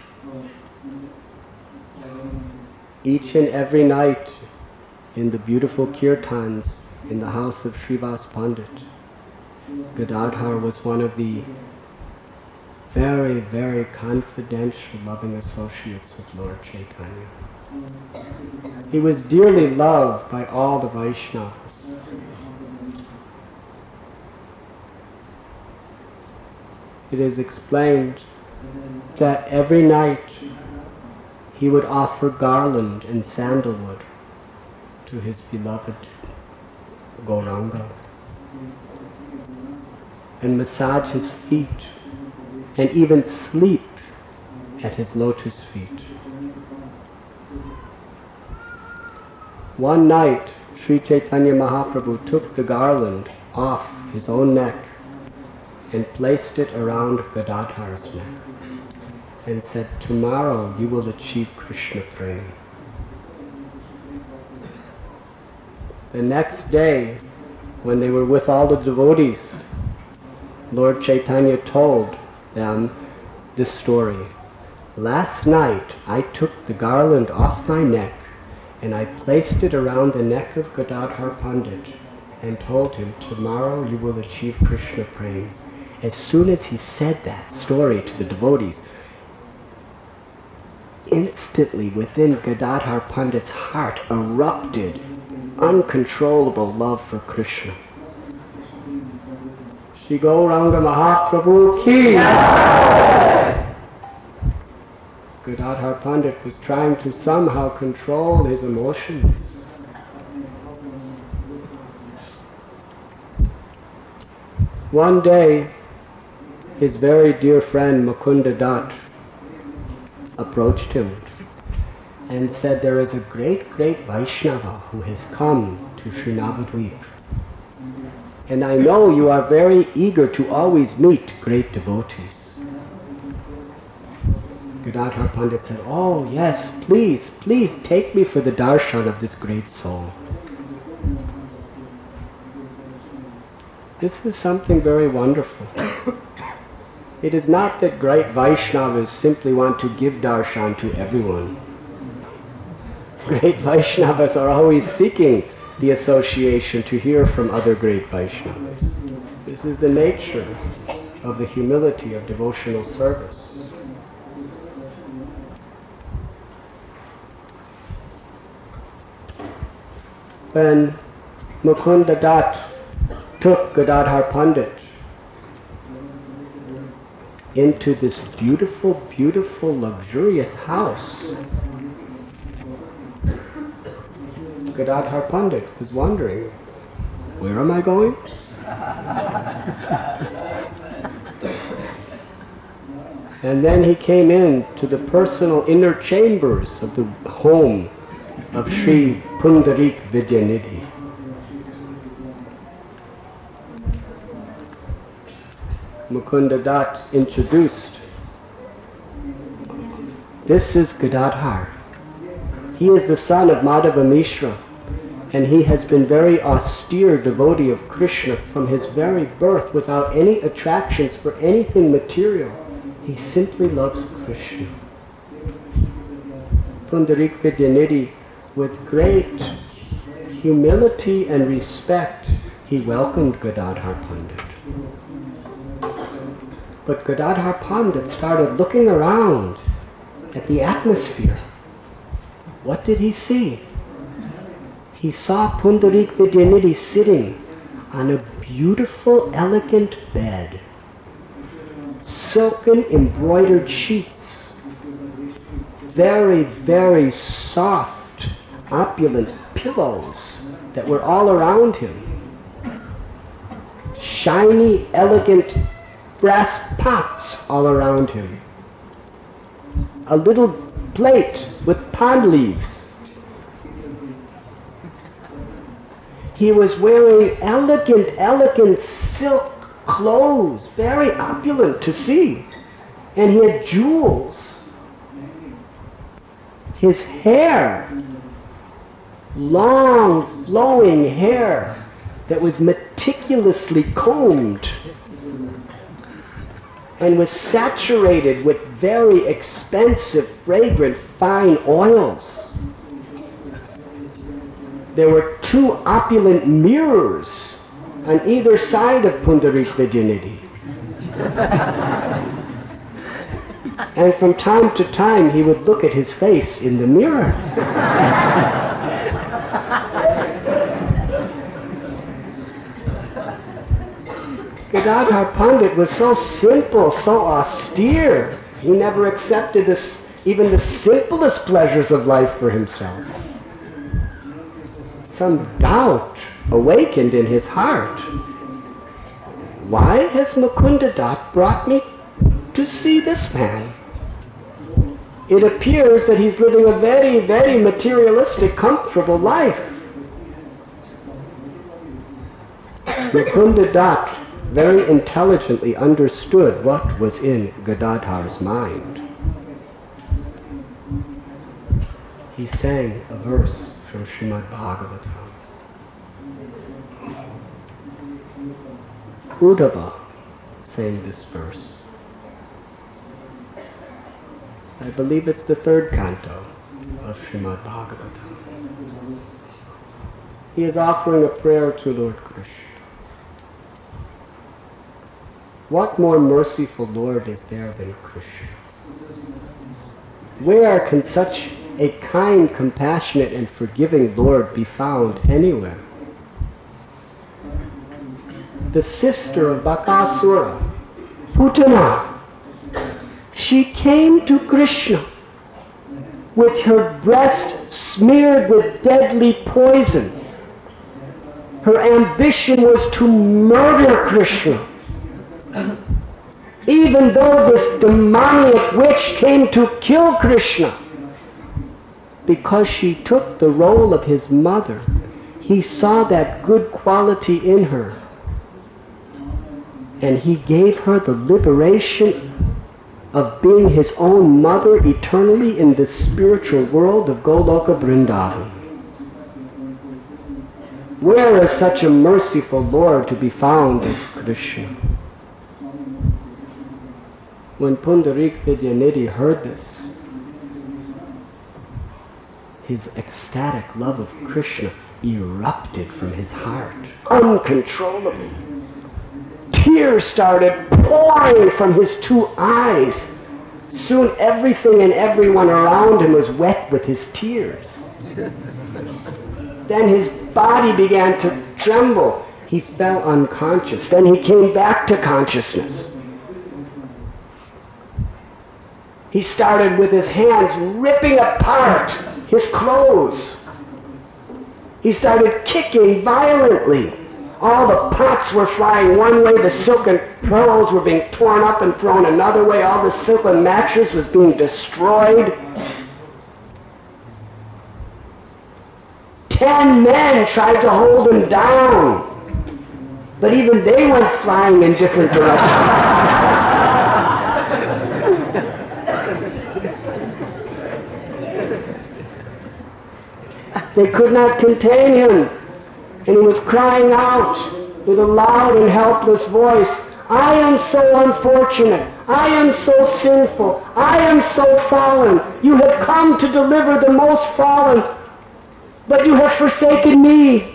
Each and every night in the beautiful kirtans in the house of Srivas Pandit, Gadadhar was one of the very, very confidential, loving associates of Lord Chaitanya. He was dearly loved by all the Vaishnavas. It is explained that every night he would offer garland and sandalwood to his beloved Gauranga and massage his feet and even sleep at his lotus feet. One night, Sri Chaitanya Mahaprabhu took the garland off his own neck and placed it around Gadadhar's neck and said, "Tomorrow you will achieve Krishna Prema." The next day, when they were with all the devotees, Lord Chaitanya told them this story. "Last night I took the garland off my neck and I placed it around the neck of Gadadhar Pandit and told him, 'Tomorrow you will achieve Krishna Prema.'" As soon as he said that story to the devotees, instantly within Gadadhar Pandit's heart erupted uncontrollable love for Krishna. Shri Gauranga Mahaprabhu ki! Gadadhar Pandit was trying to somehow control his emotions. One day, his very dear friend Mukunda Dutt approached him and said, "There is a great, great Vaishnava who has come to Sri Navadvip. And I know you are very eager to always meet great devotees." Gadadhar Pandit said, "Oh yes, please, please take me for the darshan of this great soul." This is something very wonderful. It is not that great Vaishnavas simply want to give darshan to everyone. Great Vaishnavas are always seeking the association to hear from other great Vaishnavas. This is the nature of the humility of devotional service. When Mukunda Dutt took Gadadhar Pandit into this beautiful, beautiful, luxurious house, Gadadhar Pandit was wondering, where am I going? And then he came in to the personal inner chambers of the home of Sri Pundarik Vidyanidhi. Mukunda Dutt introduced, "This is Gadadhar. He is the son of Madhava Mishra, and he has been very austere devotee of Krishna from his very birth without any attractions for anything material. He simply loves Krishna." Pundarik Vidyanidhi, with great humility and respect, he welcomed Gadadhar Pandit. But Gadadhar Pandit started looking around at the atmosphere. What did he see? He saw Pundarik Vidyanidhi sitting on a beautiful, elegant bed, silken embroidered sheets, very, very soft, opulent pillows that were all around him, shiny, elegant brass pots all around him, a little plate with palm leaves. He was wearing elegant, elegant silk clothes, very opulent to see, and he had jewels. His hair, long flowing hair that was meticulously combed and was saturated with very expensive, fragrant, fine oils. There were two opulent mirrors on either side of Pundarik Vidyanidhi. And from time to time he would look at his face in the mirror. Gadadhar Pandit was so simple, so austere. He never accepted this, even the simplest pleasures of life for himself. some doubt awakened in his heart. Why has Mukunda Dat brought me to see this man? It appears that he's living a very, very materialistic, comfortable life. Mukunda Dat very intelligently understood what was in Gadadhar's mind. He sang a verse from Srimad Bhagavatam. Uddhava sang this verse. I believe it's the third canto of Srimad Bhagavatam. He is offering a prayer to Lord Krishna. What more merciful Lord is there than Krishna? Where can such a kind, compassionate, and forgiving Lord be found anywhere? The sister of Bakasura, Putana, she came to Krishna with her breast smeared with deadly poison. Her ambition was to murder Krishna. Even though this demoniac witch came to kill Krishna, because she took the role of his mother, he saw that good quality in her, and he gave her the liberation of being his own mother eternally in the spiritual world of Goloka Vrindavan. Where is such a merciful Lord to be found as Krishna? When Pundarik Vidyanidhi heard this, his ecstatic love of Krishna erupted from his heart uncontrollably. Tears started pouring from his two eyes. Soon everything and everyone around him was wet with his tears. Then his body began to tremble. He fell unconscious. Then he came back to consciousness. He started with his hands ripping apart his clothes. He started kicking violently. All the pots were flying one way, the silken pearls were being torn up and thrown another way, all the silken mattress was being destroyed. Ten men tried to hold him down, but even they went flying in different directions. They could not contain him, and he was crying out with a loud and helpless voice, I am so unfortunate, I am so sinful, I am so fallen. You have come to deliver the most fallen, but you have forsaken me.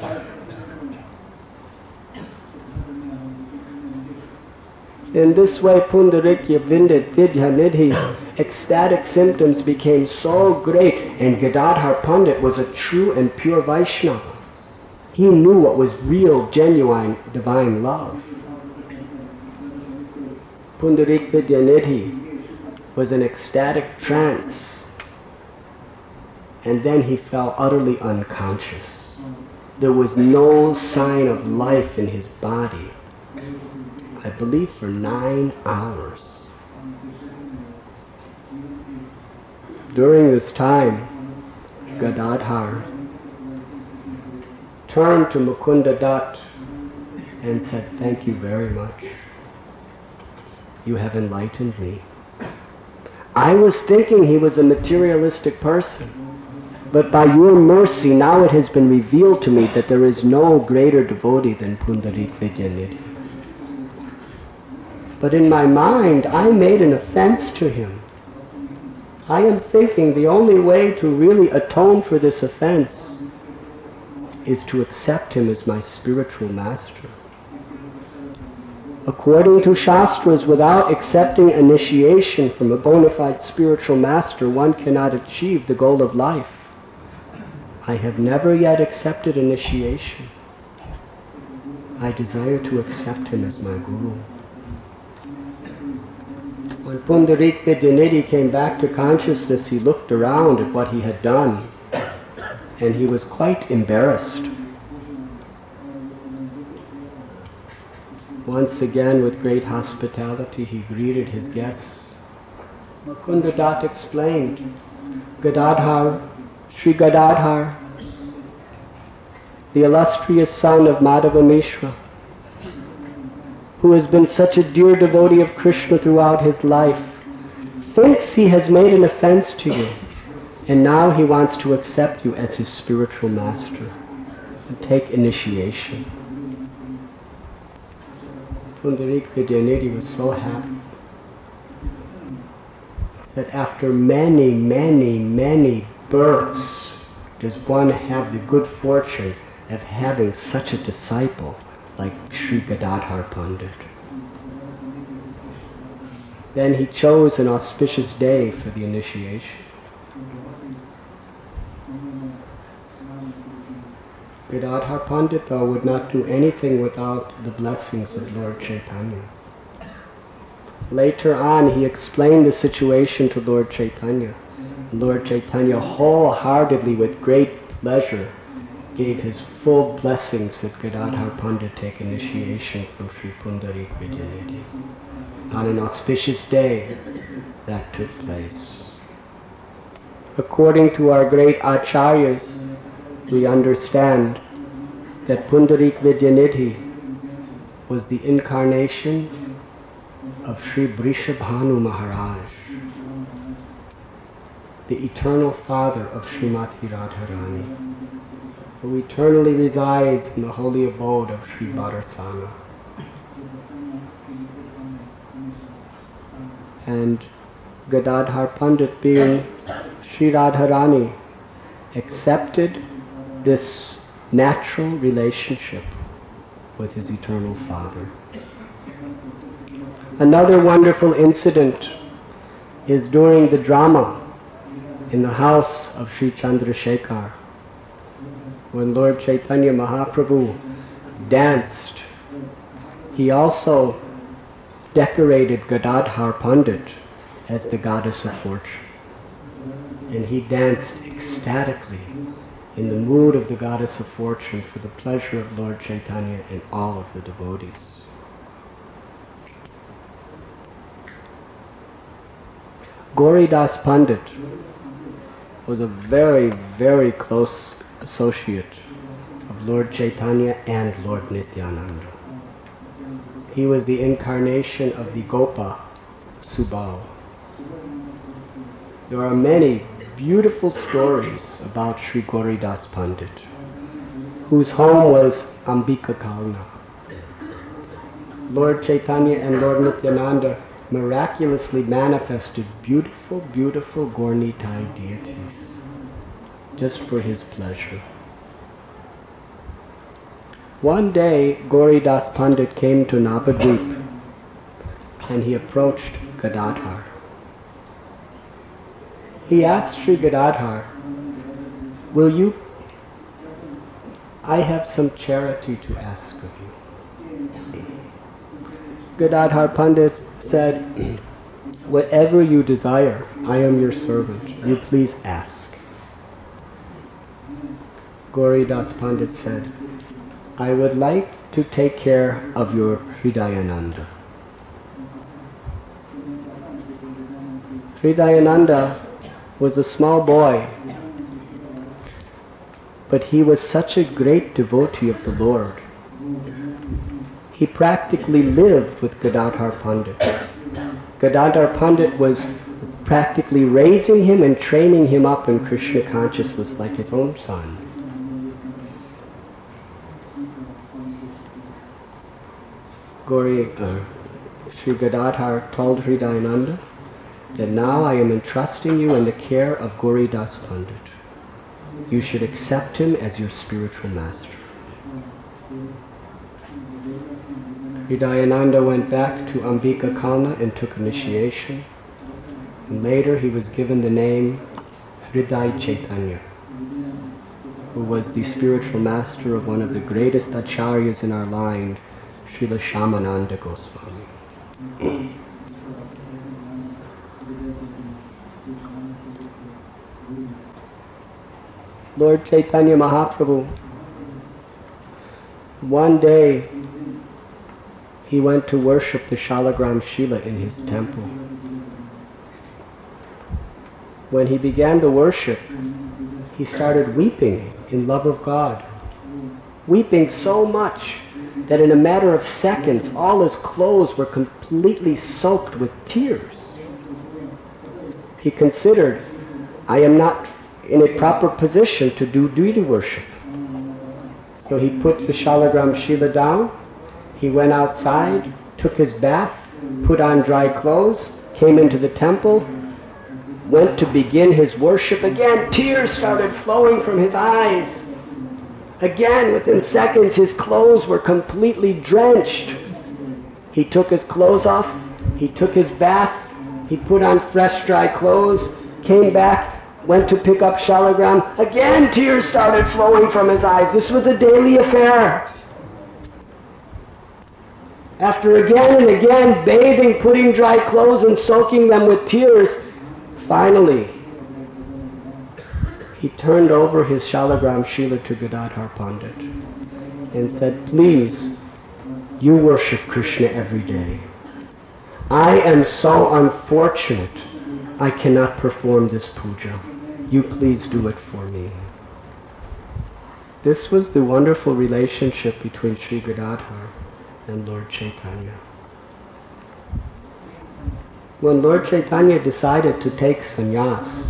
In this way, Pundarikya Vidyanidhi's ecstatic symptoms became so great, and Gadadhar Pandit was a true and pure Vaishnava. He knew what was real, genuine, divine love. Pundarik Vidyanidhi was in ecstatic trance, and then he fell utterly unconscious. There was no sign of life in his body, I believe for nine hours. During this time, Gadadhar turned to Mukunda Dat and said, thank you very much. You have enlightened me. I was thinking he was a materialistic person, but by your mercy now it has been revealed to me that there is no greater devotee than Pundarik Vidyanidhi. But in my mind, I made an offense to him. I am thinking the only way to really atone for this offense is to accept him as my spiritual master. According to Shastras, without accepting initiation from a bona fide spiritual master, one cannot achieve the goal of life. I have never yet accepted initiation. I desire to accept him as my guru. When Pundarik Vidyanidhi came back to consciousness, he looked around at what he had done. and he was quite embarrassed. Once again, with great hospitality, he greeted his guests. Mukunda Das explained, Gadadhar, Sri Gadadhar, the illustrious son of Madhava Mishra, who has been such a dear devotee of Krishna throughout his life, thinks he has made an offense to you, and now he wants to accept you as his spiritual master and take initiation. Pundarik Vidyanidhi was so happy. He said, after many, many, many births, does one have the good fortune of having such a disciple like Sri Gadadhar Pandit. Then he chose an auspicious day for the initiation. Gadadhar Pandit, though, would not do anything without the blessings of Lord Chaitanya. Later on, he explained the situation to Lord Chaitanya. Lord Chaitanya wholeheartedly, with great pleasure, gave his full blessings that Gadadhar Pandit take initiation from Sri Pundarik Vidyanidhi. On an auspicious day, that took place. According to our great acharyas, we understand that Pundarik Vidyanidhi was the incarnation of Sri Vrishabhanu Maharaj, the eternal father of Srimati Radharani, who eternally resides in the holy abode of Sri Bhadrasana. And Gadadhar Pandit, being Sri Radharani, accepted this natural relationship with his eternal father. Another wonderful incident is during the drama in the house of Sri Chandrasekhar, when Lord Chaitanya Mahaprabhu danced. He also decorated Gadadhar Pandit as the goddess of fortune, and he danced ecstatically in the mood of the goddess of fortune for the pleasure of Lord Chaitanya and all of the devotees. Gauridas Pandit was a very, very close associate of Lord Chaitanya and Lord Nityananda. He was the incarnation of the Gopa Subal. There are many beautiful stories about Sri Gauridas Pandit, whose home was Ambika Kalna. Lord Chaitanya and Lord Nityananda miraculously manifested beautiful, beautiful Gaur-Nitai deities just for his pleasure. One day, Gauridas Pandit came to Navadvip and he approached Gadadhar. He asked Sri Gadadhar, will you, I have some charity to ask of you. Gadadhar Pandit said, whatever you desire, I am your servant. You please ask. Gauridas Pandit said, I would like to take care of your Hridayananda. Hridayananda was a small boy, but he was such a great devotee of the Lord. He practically lived with Gadadhar Pandit. Gadadhar Pandit was practically raising him and training him up in Krishna consciousness like his own son. Gauri, uh, Sri Gadadhar told Hridayananda that now I am entrusting you in the care of Gauridas Pandit. You should accept him as your spiritual master. Hridayananda went back to Ambika Kalna and took initiation. And later he was given the name Hriday Chaitanya, who was the spiritual master of one of the greatest acharyas in our line, Srila Shyamananda Goswami. Lord Chaitanya Mahaprabhu, one day he went to worship the Shalagram Shila in his temple. When he began the worship, he started weeping in love of God. Weeping so much that in a matter of seconds, all his clothes were completely soaked with tears. He considered, I am not in a proper position to do deity worship. So he put the Shalagram Shila down, he went outside, took his bath, put on dry clothes, came into the temple, went to begin his worship. Again, tears started flowing from his eyes. Again, within seconds, his clothes were completely drenched. He took his clothes off, he took his bath, he put on fresh, dry clothes, came back, went to pick up Shalagram. Again, tears started flowing from his eyes. This was a daily affair. After again and again bathing, putting dry clothes and soaking them with tears, finally, he turned over his Shalagram Shila to Gadadhar Pandit and said, please, you worship Krishna every day. I am so unfortunate, I cannot perform this puja. You please do it for me. This was the wonderful relationship between Sri Gadadhar and Lord Chaitanya. When Lord Chaitanya decided to take sannyas,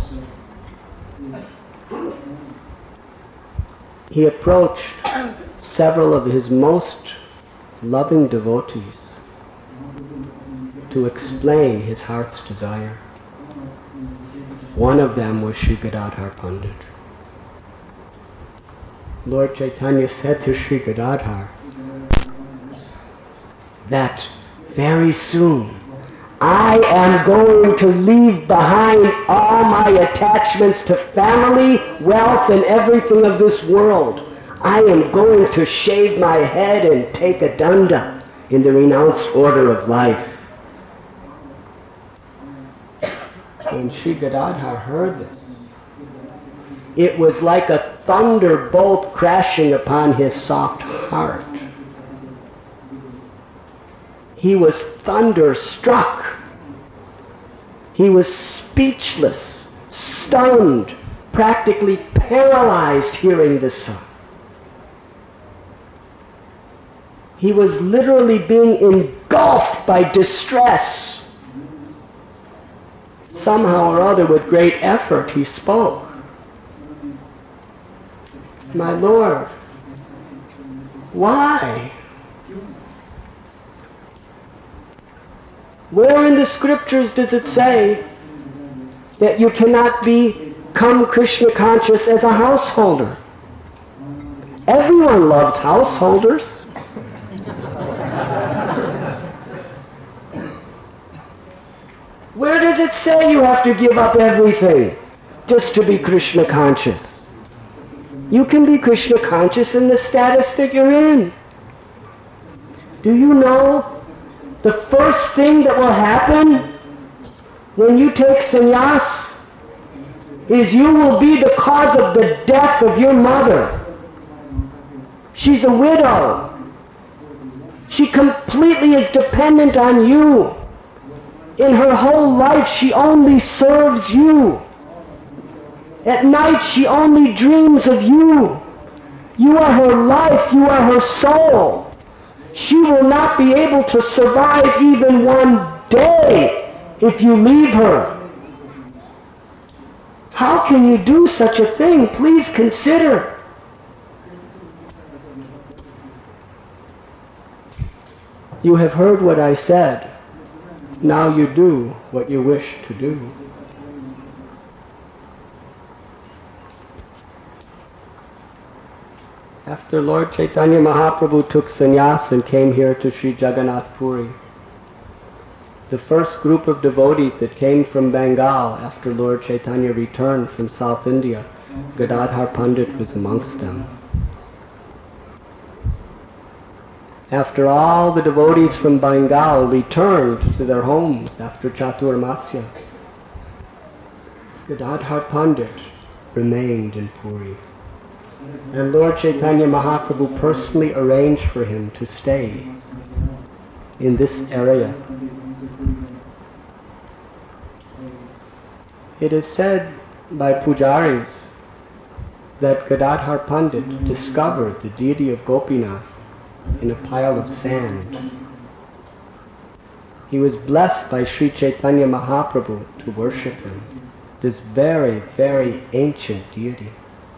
he approached several of his most loving devotees to explain his heart's desire. One of them was Sri Gadadhar Pandit. Lord Chaitanya said to Sri Gadadhar that very soon I am going to leave behind all my attachments to family, wealth, and everything of this world. I am going to shave my head and take a danda in the renounced order of life. When Sri Gadadhar heard this, it was like a thunderbolt crashing upon his soft heart. He was thunderstruck. He was speechless, stunned, practically paralyzed hearing this song. He was literally being engulfed by distress. Somehow or other, with great effort, he spoke. My Lord, why? Where in the scriptures does it say that you cannot become Krishna conscious as a householder? Everyone loves householders. Where does it say you have to give up everything just to be Krishna conscious? You can be Krishna conscious in the status that you're in. Do you know the first thing that will happen when you take sannyas is you will be the cause of the death of your mother. She's a widow. She completely is dependent on you. In her whole life, she only serves you. At night, she only dreams of you. You are her life. You are her soul. She will not be able to survive even one day if you leave her. How can you do such a thing? Please consider. You have heard what I said. Now you do what you wish to do. After Lord Chaitanya Mahaprabhu took sannyas and came here to Sri Jagannath Puri, the first group of devotees that came from Bengal after Lord Chaitanya returned from South India, Gadadhar Pandit was amongst them. After all the devotees from Bengal returned to their homes after Chaturmasya, Gadadhar Pandit remained in Puri. And Lord Chaitanya Mahaprabhu personally arranged for him to stay in this area. It is said by pujaris that Gadadhar Pandit discovered the deity of Gopinath in a pile of sand. He was blessed by Sri Chaitanya Mahaprabhu to worship him, this very, very ancient deity.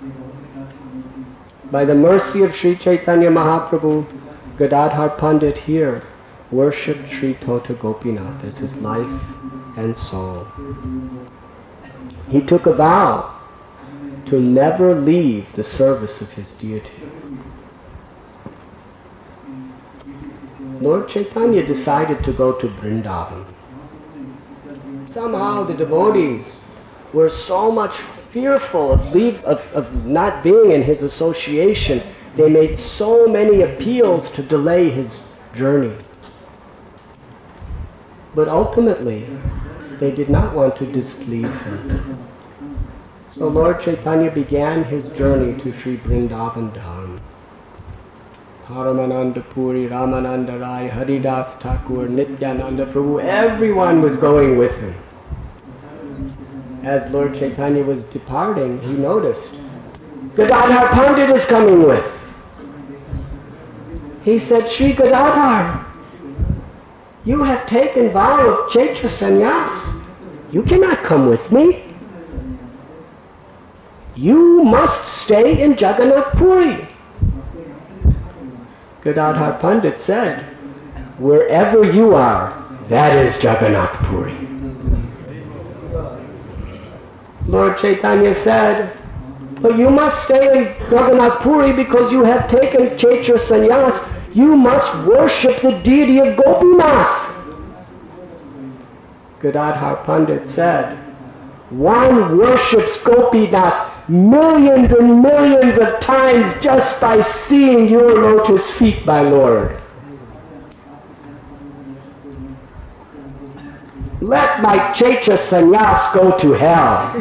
By the mercy of Sri Chaitanya Mahaprabhu, Gadadhar Pandit here worshipped Sri Tota Gopinath as his life and soul. He took a vow to never leave the service of his deity. Lord Chaitanya decided to go to Vrindavan. Somehow the devotees were so much fearful of, leave, of, of not being in his association. They made so many appeals to delay his journey. But ultimately, they did not want to displease him. So Lord Chaitanya began his journey to Sri Vrindavan Dham. Paramananda Puri, Ramananda Rai, Haridas Thakur, Nityananda Prabhu, everyone was going with him. As Lord Chaitanya was departing, he noticed, Gadadhar Pandit is coming with. He said, Shri Gadadhar, you have taken vow of Chaitra Sannyas. You cannot come with me. You must stay in Jagannath Puri. Gadadhar Pandit said, wherever you are, that is Jagannath Puri. Lord Chaitanya said, but you must stay in Jagannath Puri because you have taken Chaitra Sannyas. You must worship the deity of Gopinath. Gadadhar Pandit said, one worships Gopinath millions and millions of times just by seeing your lotus feet, my Lord. Let my Chaitra Sannyas go to hell.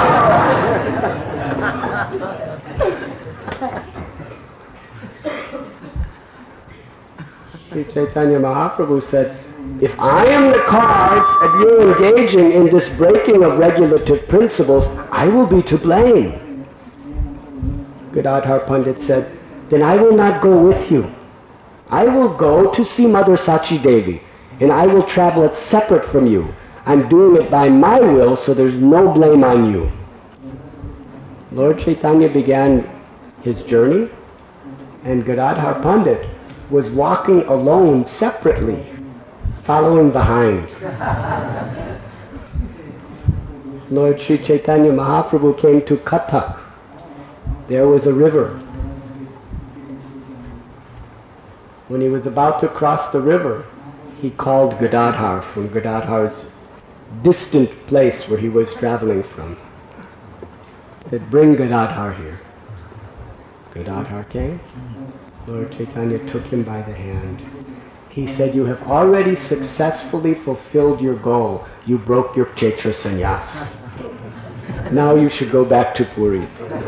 Sri Chaitanya Mahaprabhu said, if I am the cause of you engaging in this breaking of regulative principles, I will be to blame. Gadadhar Pandit said, then I will not go with you. I will go to see Mother Sachi Devi, and I will travel it separate from you. I'm doing it by my will, so there's no blame on you. Lord Chaitanya began his journey, and Gadadhar Pandit was walking alone separately, following behind. Lord Sri Chaitanya Mahaprabhu came to Kathak. There was a river. When he was about to cross the river, he called Gadadhar from Gadadhar's distant place where he was traveling from. He said, bring Gadadhar here. Gadadhar came. Lord Chaitanya took him by the hand. He said, you have already successfully fulfilled your goal. You broke your Chaitra Sannyas. Now you should go back to Puri.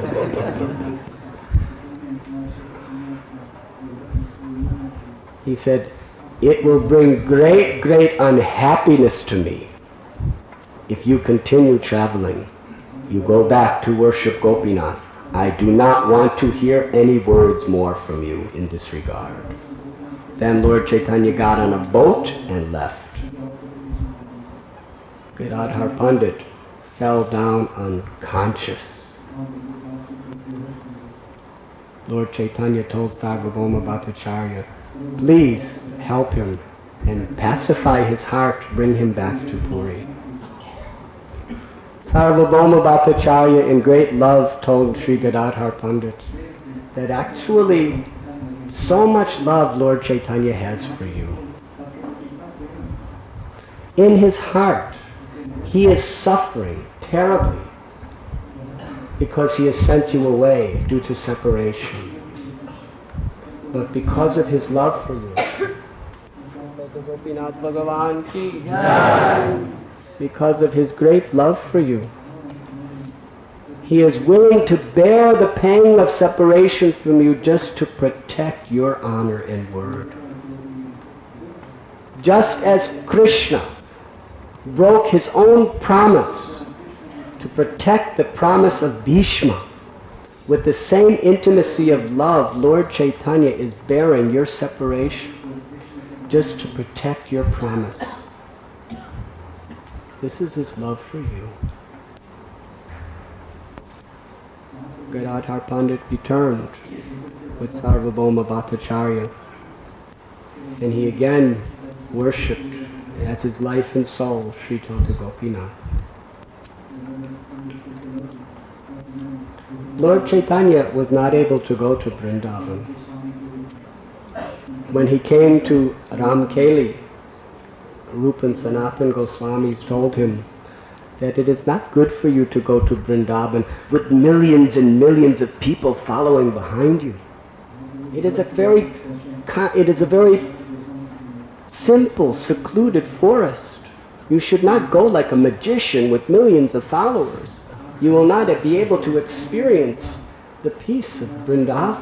He said, it will bring great, great unhappiness to me if you continue traveling. You go back to worship Gopinath. I do not want to hear any words more from you in this regard. Then Lord Chaitanya got on a boat and left. Gadadhar Pandit fell down unconscious. Lord Chaitanya told Sarvabhauma Bhattacharya, please help him and pacify his heart, bring him back to Puri. Sarvabhauma Bhattacharya in great love told Sri Gadadhar Pandit that actually so much love Lord Chaitanya has for you. In his heart, he is suffering terribly because he has sent you away due to separation. But because of his love for you, because of his great love for you, He is willing to bear the pain of separation from you just to protect your honor and word. Just as Krishna broke his own promise to protect the promise of Bhishma, with the same intimacy of love, Lord Chaitanya is bearing your separation just to protect your promise. This is his love for you. Gadadhar Pandit returned with Sarvabhauma Bhattacharya, and he again worshipped as his life and soul Sri Tota Gopinath. Lord Chaitanya was not able to go to Vrindavan. When he came to Ramkeli, Rupa and Sanatan Goswamis told him that it is not good for you to go to Vrindavan with millions and millions of people following behind you. It is a very, it is a very simple, secluded forest. You should not go like a magician with millions of followers. You will not be able to experience the peace of Vrindavan.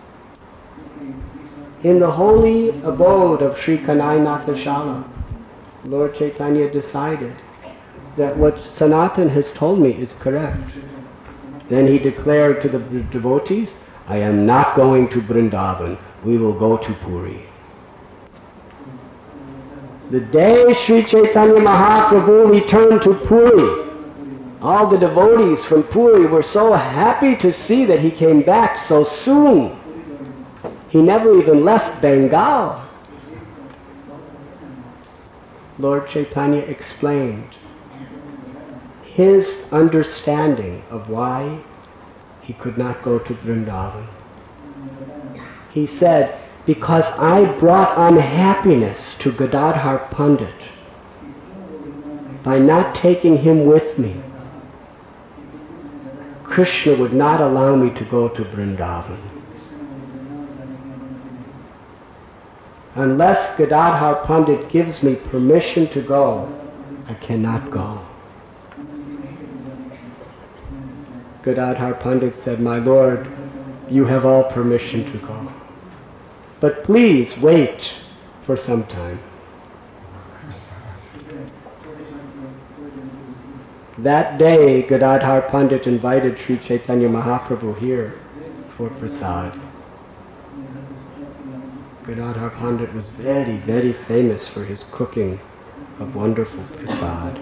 In the holy abode of Sri Kanai Nathashala, Lord Chaitanya decided that what Sanatan has told me is correct. Then he declared to the devotees, I am not going to Vrindavan, we will go to Puri. The day Sri Chaitanya Mahaprabhu returned to Puri, all the devotees from Puri were so happy to see that he came back so soon. He never even left Bengal. Lord Chaitanya explained his understanding of why he could not go to Vrindavan. He said, because I brought unhappiness to Gadadhar Pandit by not taking him with me. Krishna would not allow me to go to Vrindavan. Unless Gadadhar Pandit gives me permission to go, I cannot go. Gadadhar Pandit said, my Lord, you have all permission to go. But please wait for some time. That day, Gadadhar Pandit invited Sri Chaitanya Mahaprabhu here for prasad. Gadadhar Pandit was very, very famous for his cooking of wonderful prasad.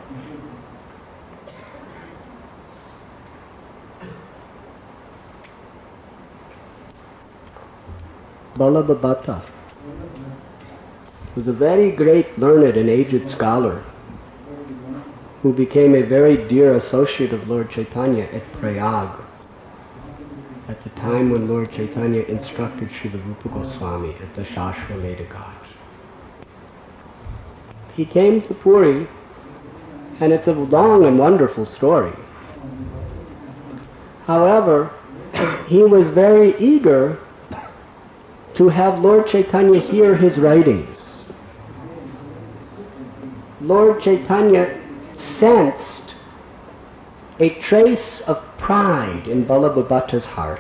Balabhabata was a very great learned and aged scholar who became a very dear associate of Lord Chaitanya at Prayag at the time when Lord Chaitanya instructed Srila Rupa Goswami at the Shashwamedha Ghat. He came to Puri, and it's a long and wonderful story. However, he was very eager to have Lord Chaitanya hear his writings. Lord Chaitanya sensed a trace of pride in Balabhabata's heart.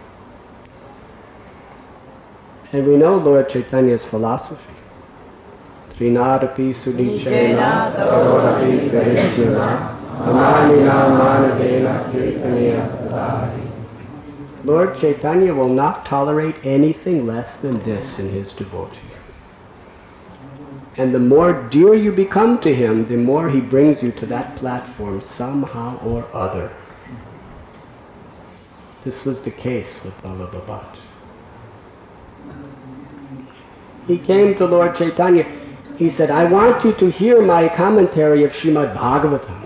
And we know Lord Chaitanya's philosophy. Trinadapi sudichena tarodapi sahishnuna amanina manadena kirtaniya sadari. Lord Chaitanya will not tolerate anything less than this in his devotee. And the more dear you become to him, the more he brings you to that platform somehow or other. This was the case with Balabhabata. He came to Lord Chaitanya. He said, I want you to hear my commentary of Srimad Bhagavatam.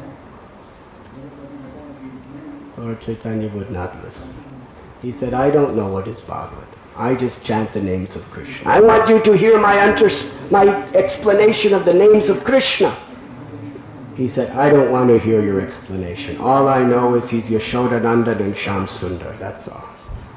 Lord Chaitanya would not listen. He said, I don't know what is Bhagavatam. I just chant the names of Krishna. I want you to hear my, under, my explanation of the names of Krishna. He said, I don't want to hear your explanation. All I know is he's Yashodanandan and Shyam Sundar, that's all.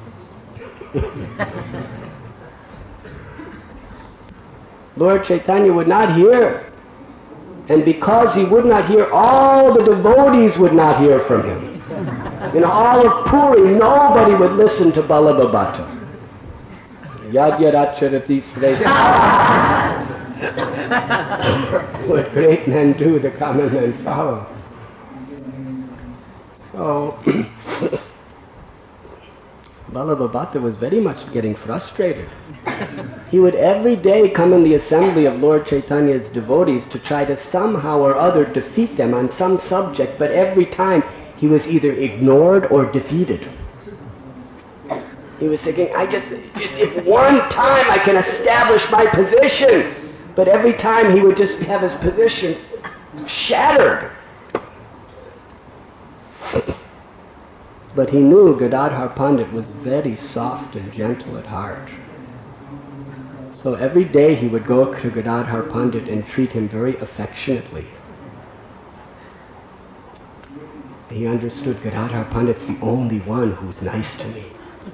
Lord Chaitanya would not hear. And because he would not hear, all the devotees would not hear from him. In all of Puri, nobody would listen to Balabhabata. Yadyaracharati Sresa. What great men do, the common men follow. So, Balabhabata was very much getting frustrated. He would every day come in the assembly of Lord Chaitanya's devotees to try to somehow or other defeat them on some subject, but every time he was either ignored or defeated. He was thinking, I just, just if one time I can establish my position, but every time he would just have his position shattered. But he knew Gadadhar Pandit was very soft and gentle at heart. So every day he would go to Gadadhar Pandit and treat him very affectionately. He understood Gadadhar Pandit's the only one who's nice to me.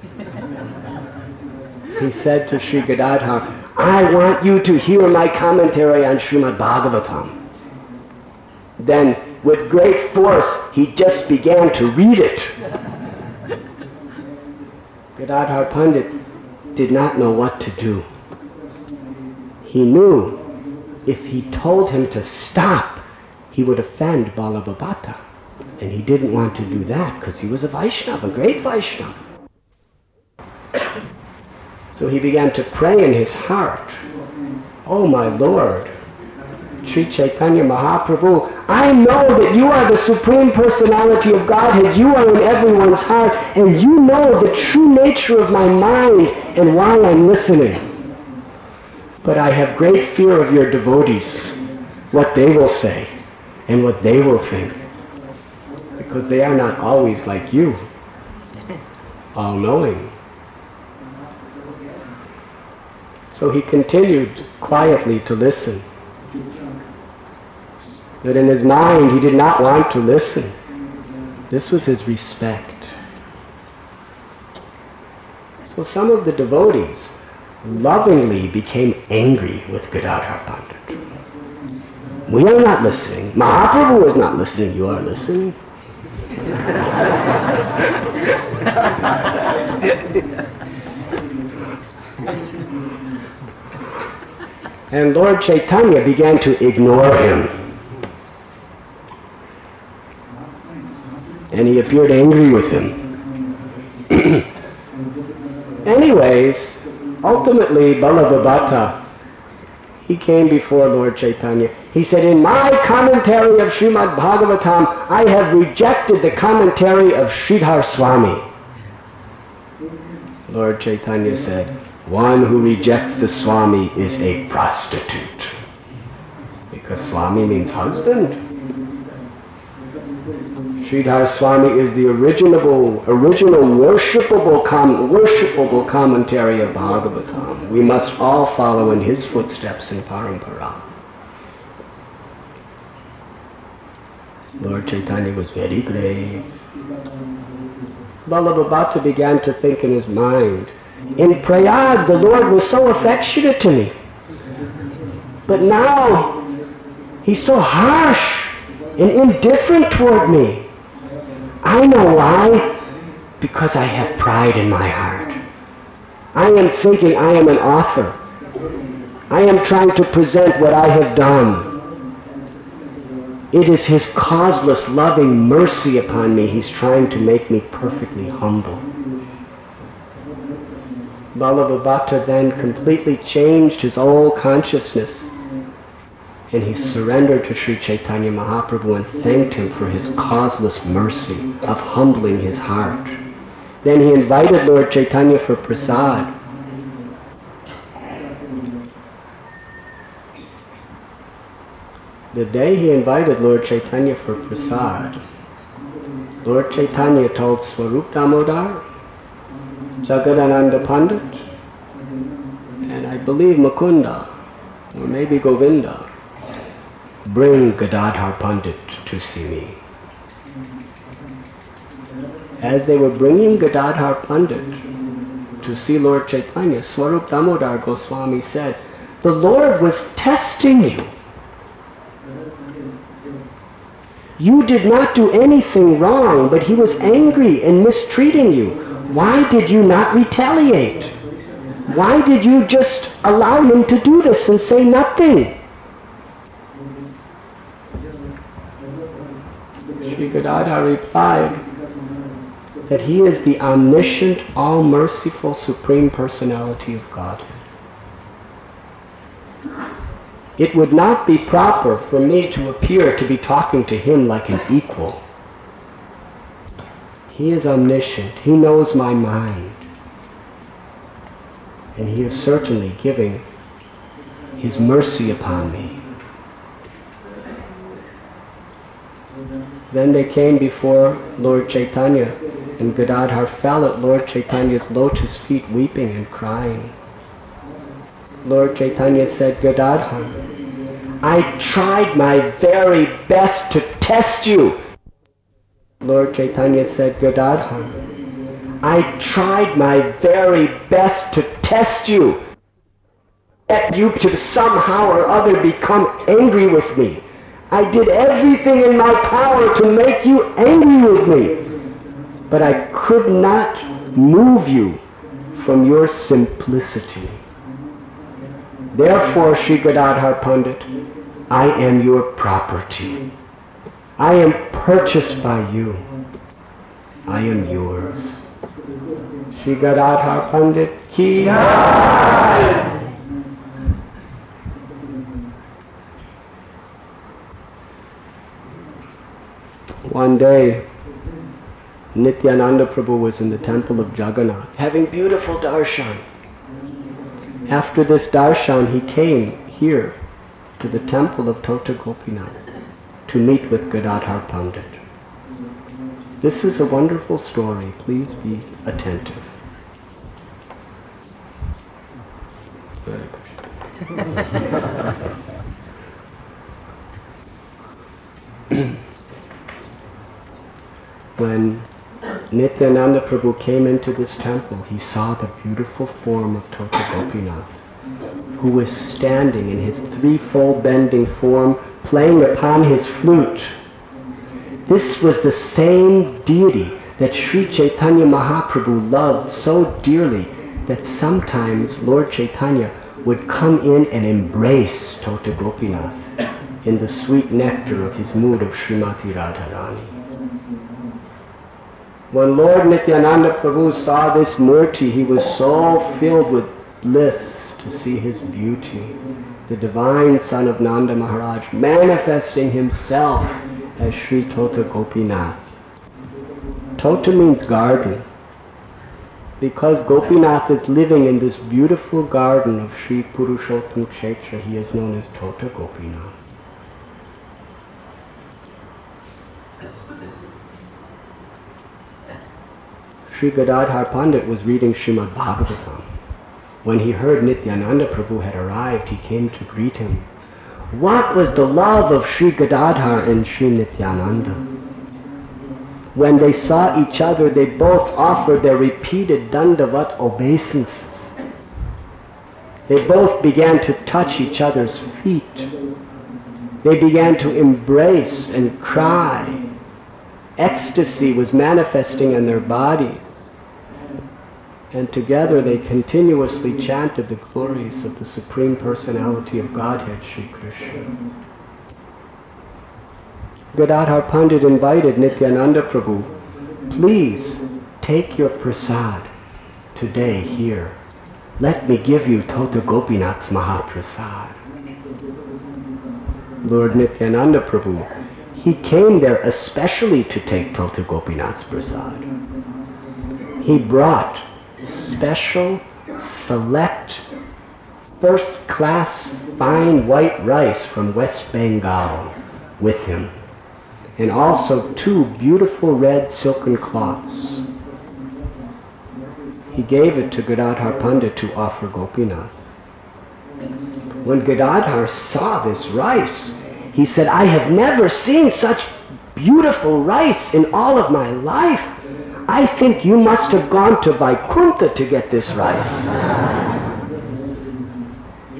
He said to Sri Gadadhar, I want you to hear my commentary on Srimad Bhagavatam. Then, with great force, he just began to read it. Gadadhar Pandit did not know what to do. He knew if he told him to stop, he would offend Balabhabata. And he didn't want to do that because he was a Vaishnava, a great Vaishnava. So he began to pray in his heart, Oh my Lord, Sri Chaitanya Mahaprabhu, I know that you are the Supreme Personality of Godhead. You are in everyone's heart, and you know the true nature of my mind and why I'm listening. But I have great fear of your devotees, what they will say and what they will think, because they are not always like you, all-knowing. So he continued quietly to listen. But in his mind, he did not want to listen. This was his respect. So some of the devotees lovingly became angry with Gadadhar Pandit. We are not listening. Mahaprabhu is not listening. You are listening. And Lord Chaitanya began to ignore him. And he appeared angry with him. Anyways, ultimately Balabhabata, he came before Lord Chaitanya. He said, in my commentary of Srimad Bhagavatam, I have rejected the commentary of Sridhar Swami. Lord Chaitanya said, one who rejects the Swami is a prostitute. Because Swami means husband. Sridhar Swami is the original, original worshipable, com, worshipable commentary of Bhagavatam. We must all follow in his footsteps in Parampara. Lord Chaitanya was very grave. Balabhabata began to think in his mind, in Prayag, the Lord was so affectionate to me. But now, he's so harsh and indifferent toward me. I know why. Because I have pride in my heart. I am thinking I am an author. I am trying to present what I have done. It is his causeless, loving mercy upon me. He's trying to make me perfectly humble. Balabhabata then completely changed his whole consciousness, and he surrendered to Sri Chaitanya Mahaprabhu and thanked him for his causeless mercy of humbling his heart. Then he invited Lord Chaitanya for prasad. The day he invited Lord Chaitanya for prasad, Lord Chaitanya told Swarup Damodar, Jagadananda Pandit, and I believe Mukunda, or maybe Govinda, bring Gadadhar Pandit to see me. As they were bringing Gadadhar Pandit to see Lord Chaitanya, Swarup Damodar Goswami said, the Lord was testing you. You did not do anything wrong, but he was angry and mistreating you. Why did you not retaliate? Why did you just allow him to do this and say nothing? Sri Gadadhar replied that he is the omniscient, all-merciful, Supreme Personality of Godhead. It would not be proper for me to appear to be talking to him like an equal. He is omniscient. He knows my mind. And he is certainly giving his mercy upon me. Then they came before Lord Chaitanya, and Gadadhar fell at Lord Chaitanya's lotus feet, weeping and crying. Lord Chaitanya said, Gadadhar, I tried my very best to test you. Lord Chaitanya said, Gadadhar, I tried my very best to test you, get you to somehow or other become angry with me. I did everything in my power to make you angry with me, but I could not move you from your simplicity. Therefore, Sri Gadadhar Pandit, I am your property. I am purchased by you. I am yours. Sri Gadadhar Pandit ki jai. One day, Nityananda Prabhu was in the temple of Jagannath, having beautiful darshan. After this darshan, he came here to the temple of Tota Gopinath to meet with Gadadhar Pandit. This is a wonderful story. Please be attentive. Hare Krishna. When Nityananda Prabhu came into this temple, he saw the beautiful form of Tota Gopinath, who was standing in his threefold bending form, playing upon his flute. This was the same deity that Sri Chaitanya Mahaprabhu loved so dearly that sometimes Lord Chaitanya would come in and embrace Tota Gopinath in the sweet nectar of his mood of Srimati Radharani. When Lord Nityananda Prabhu saw this murti, he was so filled with bliss to see his beauty, the divine son of Nanda Maharaj manifesting himself as Sri Tota Gopinath. Tota means garden. Because Gopinath is living in this beautiful garden of Sri Purushottam Kshetra, he is known as Tota Gopinath. Sri Gadadhar Pandit was reading Srimad Bhagavatam. When he heard Nityananda Prabhu had arrived, he came to greet him. What was the love of Sri Gadadhar and Sri Nityananda? When they saw each other, they both offered their repeated dandavat obeisances. They both began to touch each other's feet. They began to embrace and cry. Ecstasy was manifesting in their bodies. And together they continuously chanted the glories of the Supreme Personality of Godhead, Sri Krishna. Gadadhar Pandit invited Nityananda Prabhu, please take your prasad today here. Let me give you Tota Gopinath's Mahaprasad. Lord Nityananda Prabhu, he came there especially to take Tota Gopinath's prasad. He brought special, select, first-class, fine white rice from West Bengal with him, and also two beautiful red silken cloths. He gave it to Gadadhar Pandit to offer Gopinath. When Gadadhar saw this rice, he said, I have never seen such beautiful rice in all of my life. I think you must have gone to Vaikuntha to get this rice.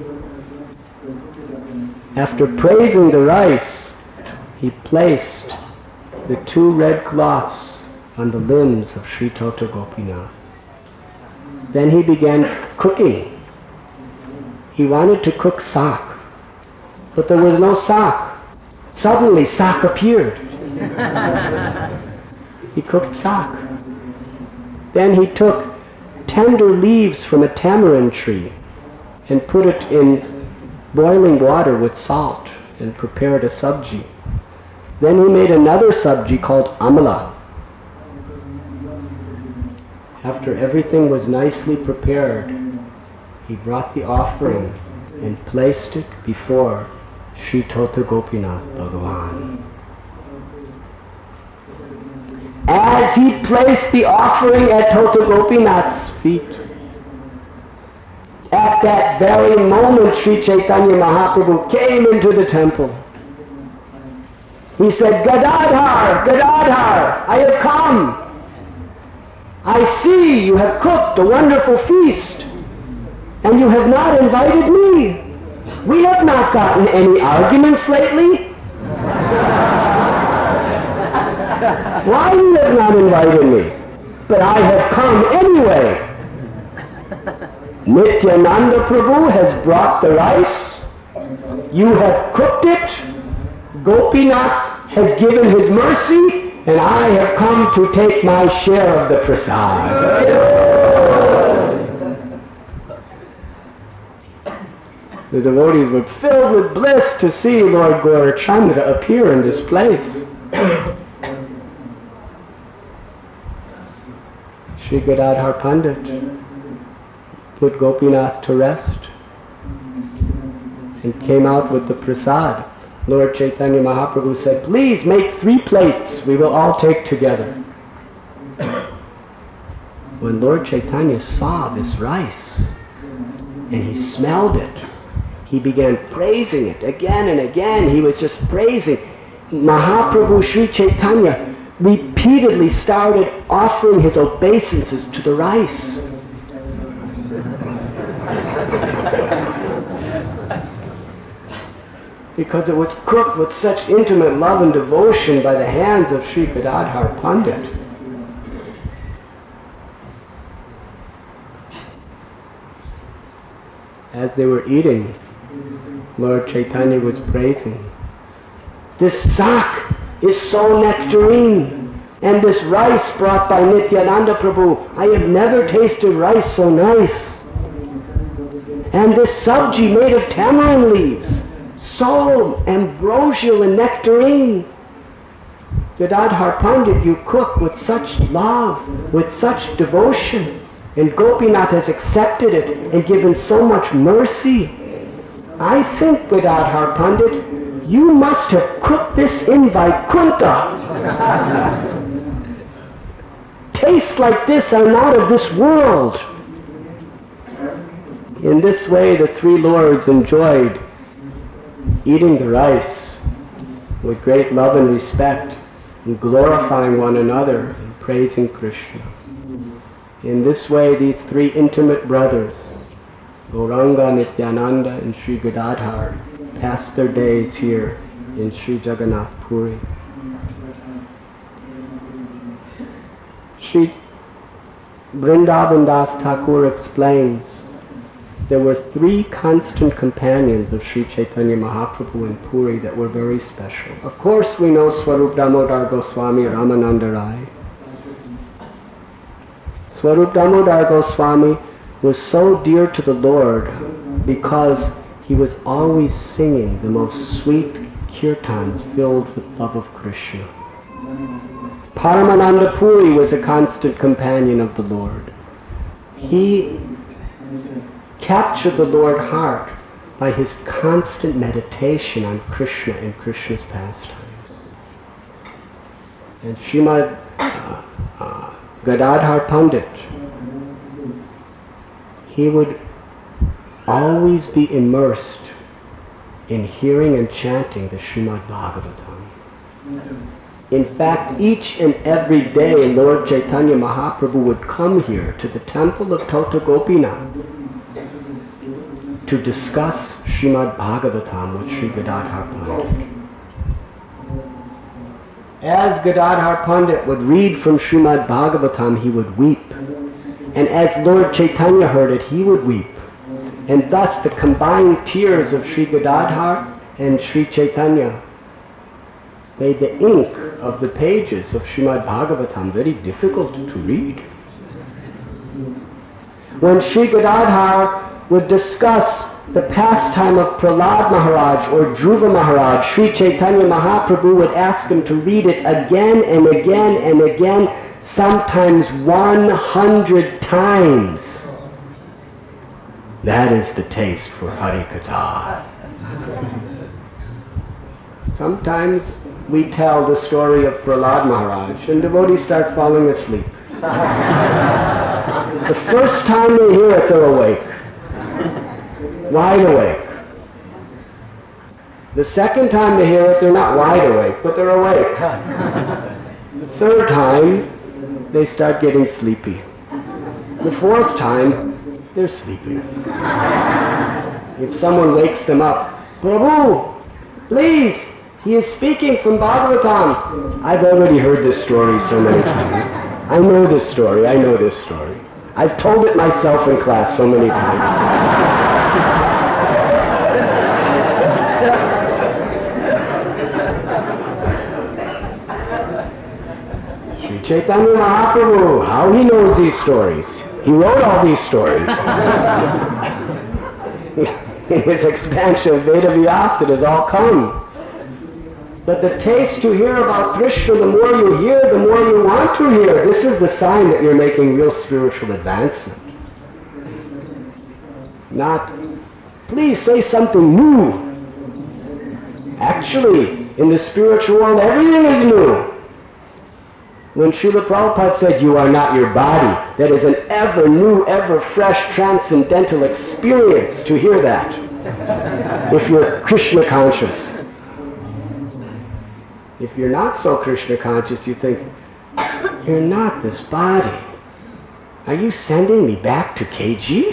After praising the rice, he placed the two red cloths on the limbs of Sri Tota Gopinath. Then he began cooking. He wanted to cook sak, but there was no sak. Suddenly sak appeared. He cooked sak. Then he took tender leaves from a tamarind tree and put it in boiling water with salt and prepared a sabji. Then he made another sabji called amala. After everything was nicely prepared, he brought the offering and placed it before Sri Tota Gopinath Bhagavan. As he placed the offering at Tota Gopinath's feet, at that very moment Sri Chaitanya Mahaprabhu came into the temple. He said, Gadadhar, Gadadhar, I have come. I see you have cooked a wonderful feast, and you have not invited me. We have not gotten any arguments lately. Why you have not invited me? But I have come anyway. Nityananda Prabhu has brought the rice. You have cooked it. Gopinath has given his mercy, and I have come to take my share of the prasad. The devotees were filled with bliss to see Lord Gaurachandra appear in this place. Sri Gadadhar Pandit put Gopinath to rest and came out with the prasad. Lord Chaitanya Mahaprabhu said, please make three plates, we will all take together. When Lord Chaitanya saw this rice and he smelled it, he began praising it again and again. He was just praising. Mahaprabhu Sri Chaitanya repeatedly started offering his obeisances to the rice. Because it was cooked with such intimate love and devotion by the hands of Sri Gadadhar Pandit. As they were eating, Lord Chaitanya was praising. This sak is so nectarine, and this rice brought by Nityananda Prabhu, I have never tasted rice so nice. And this sabji made of tamarind leaves, so ambrosial and nectarine. Gadadhar Pandit, you cook with such love, with such devotion, and Gopinath has accepted it and given so much mercy. I think, Gadadhar Pandit, you must have cooked this in Vaikuntha. Tastes like this are not of this world. In this way, the three lords enjoyed eating the rice with great love and respect, and glorifying one another and praising Krishna. In this way, these three intimate brothers, Gauranga, Nityananda, and Sri Gadadhar, passed their days here in Sri Jagannath Puri. Sri Vrindavan Das Thakur explains there were three constant companions of Sri Chaitanya Mahaprabhu in Puri that were very special. Of course, we know Swarup Damodar Goswami Ramananda Rai. Swarup Damodar Goswami was so dear to the Lord because he was always singing the most sweet kirtans filled with love of Krishna. Paramananda Puri was a constant companion of the Lord. He captured the Lord's heart by his constant meditation on Krishna and Krishna's pastimes. And Srimad uh, uh, Gadadhar Pandit, he would always be immersed in hearing and chanting the Srimad Bhagavatam. In fact, each and every day Lord Chaitanya Mahaprabhu would come here to the temple of Tota Gopinath to discuss Srimad Bhagavatam with Sri Gadadhar Pandit. as Gadadhar Pandit would read from Srimad Bhagavatam, he would weep. And as Lord Chaitanya heard it, he would weep. And thus the combined tears of Sri Gadadhar and Sri Chaitanya made the ink of the pages of Srimad Bhagavatam very difficult to read. When Sri Gadadhar would discuss the pastime of Prahlad Maharaj or Dhruva Maharaj, Sri Chaitanya Mahaprabhu would ask him to read it again and again and again, sometimes one hundred times. That is the taste for Hari Katha. Sometimes we tell the story of Prahlad Maharaj and devotees start falling asleep. The first time they hear it, they're awake. Wide awake. The second time they hear it, they're not wide awake, but they're awake. The third time, they start getting sleepy. The fourth time, they're sleeping. If someone wakes them up, Prabhu, please, he is speaking from Bhagavatam. I've already heard this story so many times. I know this story, I know this story. I've told it myself in class so many times. Sri Chaitanya Mahaprabhu, how he knows these stories. He wrote all these stories. In his expansion of Veda Vyasa, it has all come. But the taste to hear about Krishna, the more you hear, the more you want to hear. This is the sign that you're making real spiritual advancement. Not, please say something new. Actually, in the spiritual world, everything is new. When Srila Prabhupada said, you are not your body, that is an ever new, ever fresh, transcendental experience to hear that. If you're Krishna conscious. If you're not so Krishna conscious, you think, you're not this body. Are you sending me back to K G?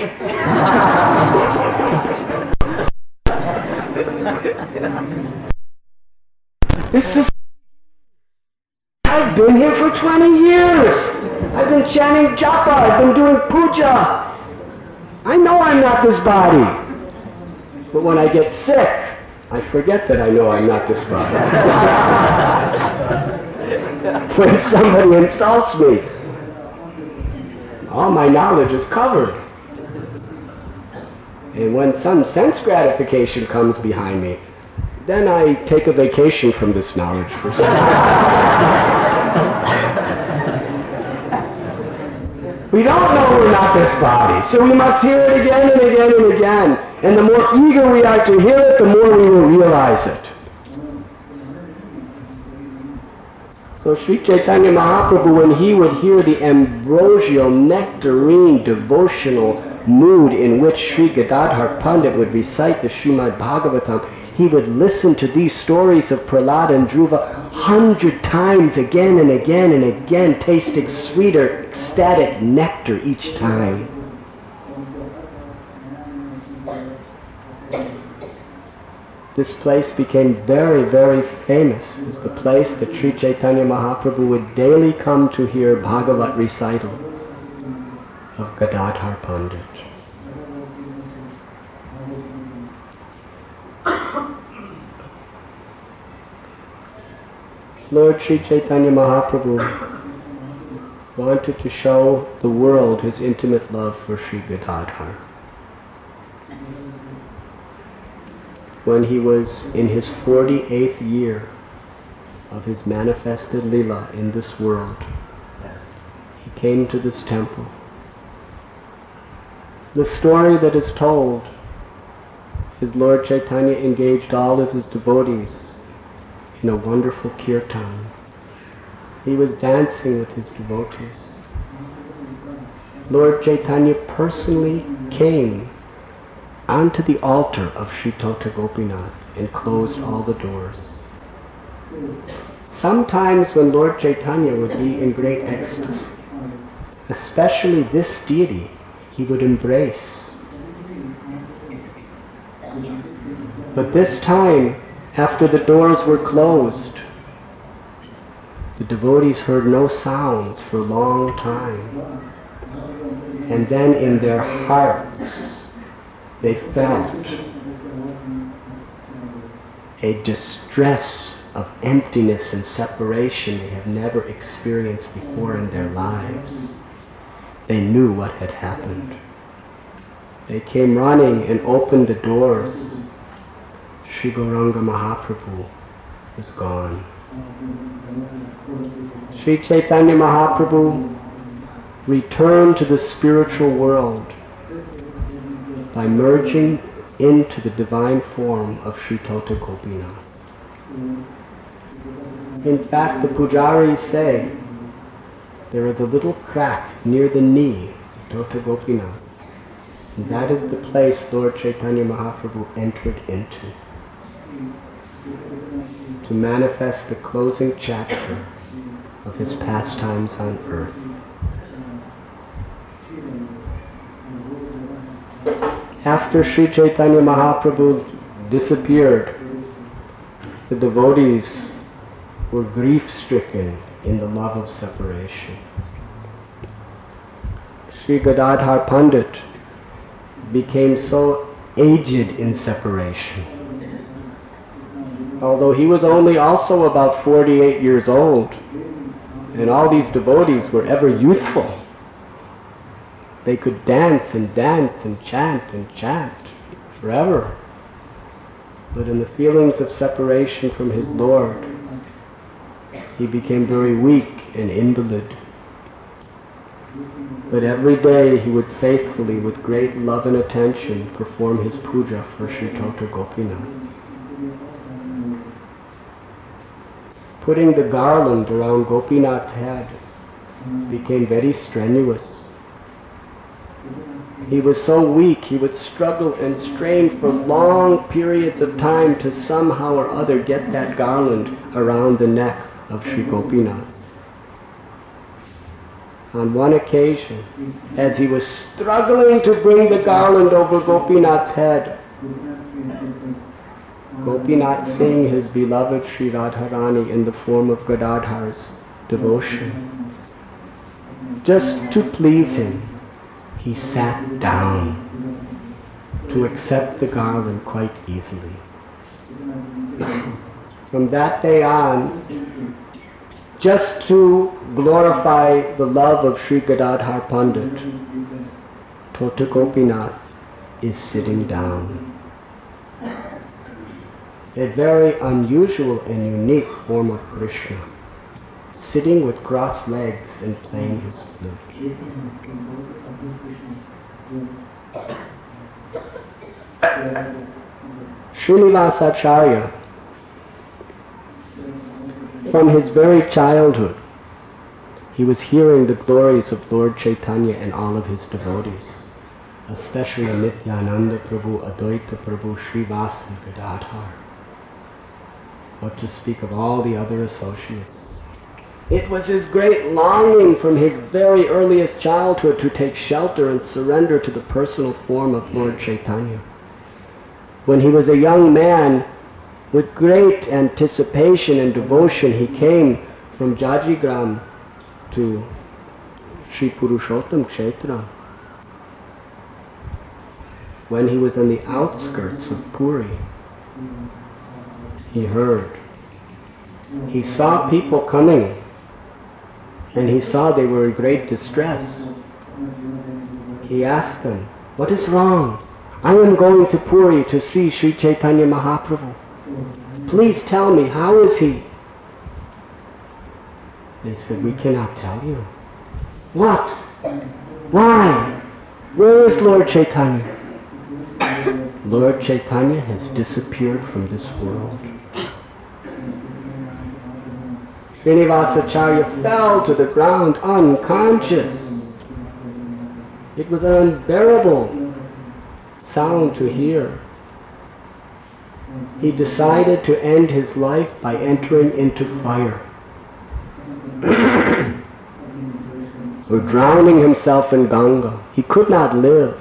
This is... I've been here for twenty years. I've been chanting japa. I've been doing puja. I know I'm not this body. But when I get sick, I forget that I know I'm not this body. When somebody insults me, all my knowledge is covered. And when some sense gratification comes behind me, then I take a vacation from this knowledge for a second. We don't know we're not this body, so we must hear it again and again and again. And the more eager we are to hear it, the more we will realize it. So Sri Chaitanya Mahaprabhu, when he would hear the ambrosial, nectarine, devotional mood in which Sri Gadadhar Pandit would recite the Srimad Bhagavatam, he would listen to these stories of Prahlad and Dhruva hundred times again and again and again, tasting sweeter, ecstatic nectar each time. This place became very, very famous as the place that Sri Chaitanya Mahaprabhu would daily come to hear Bhagavat recital of Gadadhar Pandit. Lord Sri Chaitanya Mahaprabhu wanted to show the world his intimate love for Sri Gadadhar. When he was in his forty-eighth year of his manifested lila in this world, he came to this temple. The story that is told is Lord Chaitanya engaged all of his devotees in a wonderful kirtan. He was dancing with his devotees. Lord Chaitanya personally came onto the altar of Sri Tota Gopinath and closed all the doors. Sometimes when Lord Chaitanya would be in great ecstasy, especially this deity, he would embrace. But this time, after the doors were closed, The devotees heard no sounds for a long time. And then in their hearts, they felt a distress of emptiness and separation they have never experienced before in their lives. They knew what had happened. They came running and opened the doors. Sri Gauranga Mahaprabhu was gone. Sri Chaitanya Mahaprabhu returned to the spiritual world by merging into the divine form of Sri Tota Gopinath. In fact, the pujaris say there is a little crack near the knee of Tota Gopinath, and that is the place Lord Chaitanya Mahaprabhu entered into to manifest the closing chapter of his pastimes on earth. After Sri Chaitanya Mahaprabhu disappeared, the devotees were grief-stricken in the love of separation. Sri Gadadhar Pandit became so aged in separation. Although he was only also about forty-eight years old, and all these devotees were ever youthful. They could dance and dance and chant and chant forever. But in the feelings of separation from his Lord, he became very weak and invalid. But every day he would faithfully, with great love and attention, perform his puja for Sri Tota Gopinath. Putting the garland around Gopinath's head became very strenuous. He was so weak, he would struggle and strain for long periods of time to somehow or other get that garland around the neck of Sri Gopinath. On one occasion, as he was struggling to bring the garland over Gopinath's head, Gopinath, seeing his beloved Sri Radharani in the form of Gadadhar's devotion, just to please him, he sat down to accept the garland quite easily. From that day on, just to glorify the love of Sri Gadadhar Pandit, Tota Gopinath is sitting down. A very unusual and unique form of Krishna, sitting with crossed legs and playing his flute. Srinivasacharya, from his very childhood, he was hearing the glories of Lord Chaitanya and all of his devotees, especially Nityananda Prabhu, Advaita Prabhu, Srivas and Gadadhar. What to speak of all the other associates. It was his great longing from his very earliest childhood to take shelter and surrender to the personal form of Lord Chaitanya. When he was a young man, with great anticipation and devotion, he came from Jajigram to Sri Purushottam Kshetra. When he was on the outskirts of Puri, he heard. He saw people coming, and he saw they were in great distress. He asked them, "What is wrong? I am going to Puri to see Sri Chaitanya Mahaprabhu. Please tell me, how is he?" They said, "We cannot tell you." "What? Why? Where is Lord Chaitanya?" "Lord Chaitanya has disappeared from this world." Srinivasacharya fell to the ground unconscious. It was an unbearable sound to hear. He decided to end his life by entering into fire, or drowning himself in Ganga. He could not live.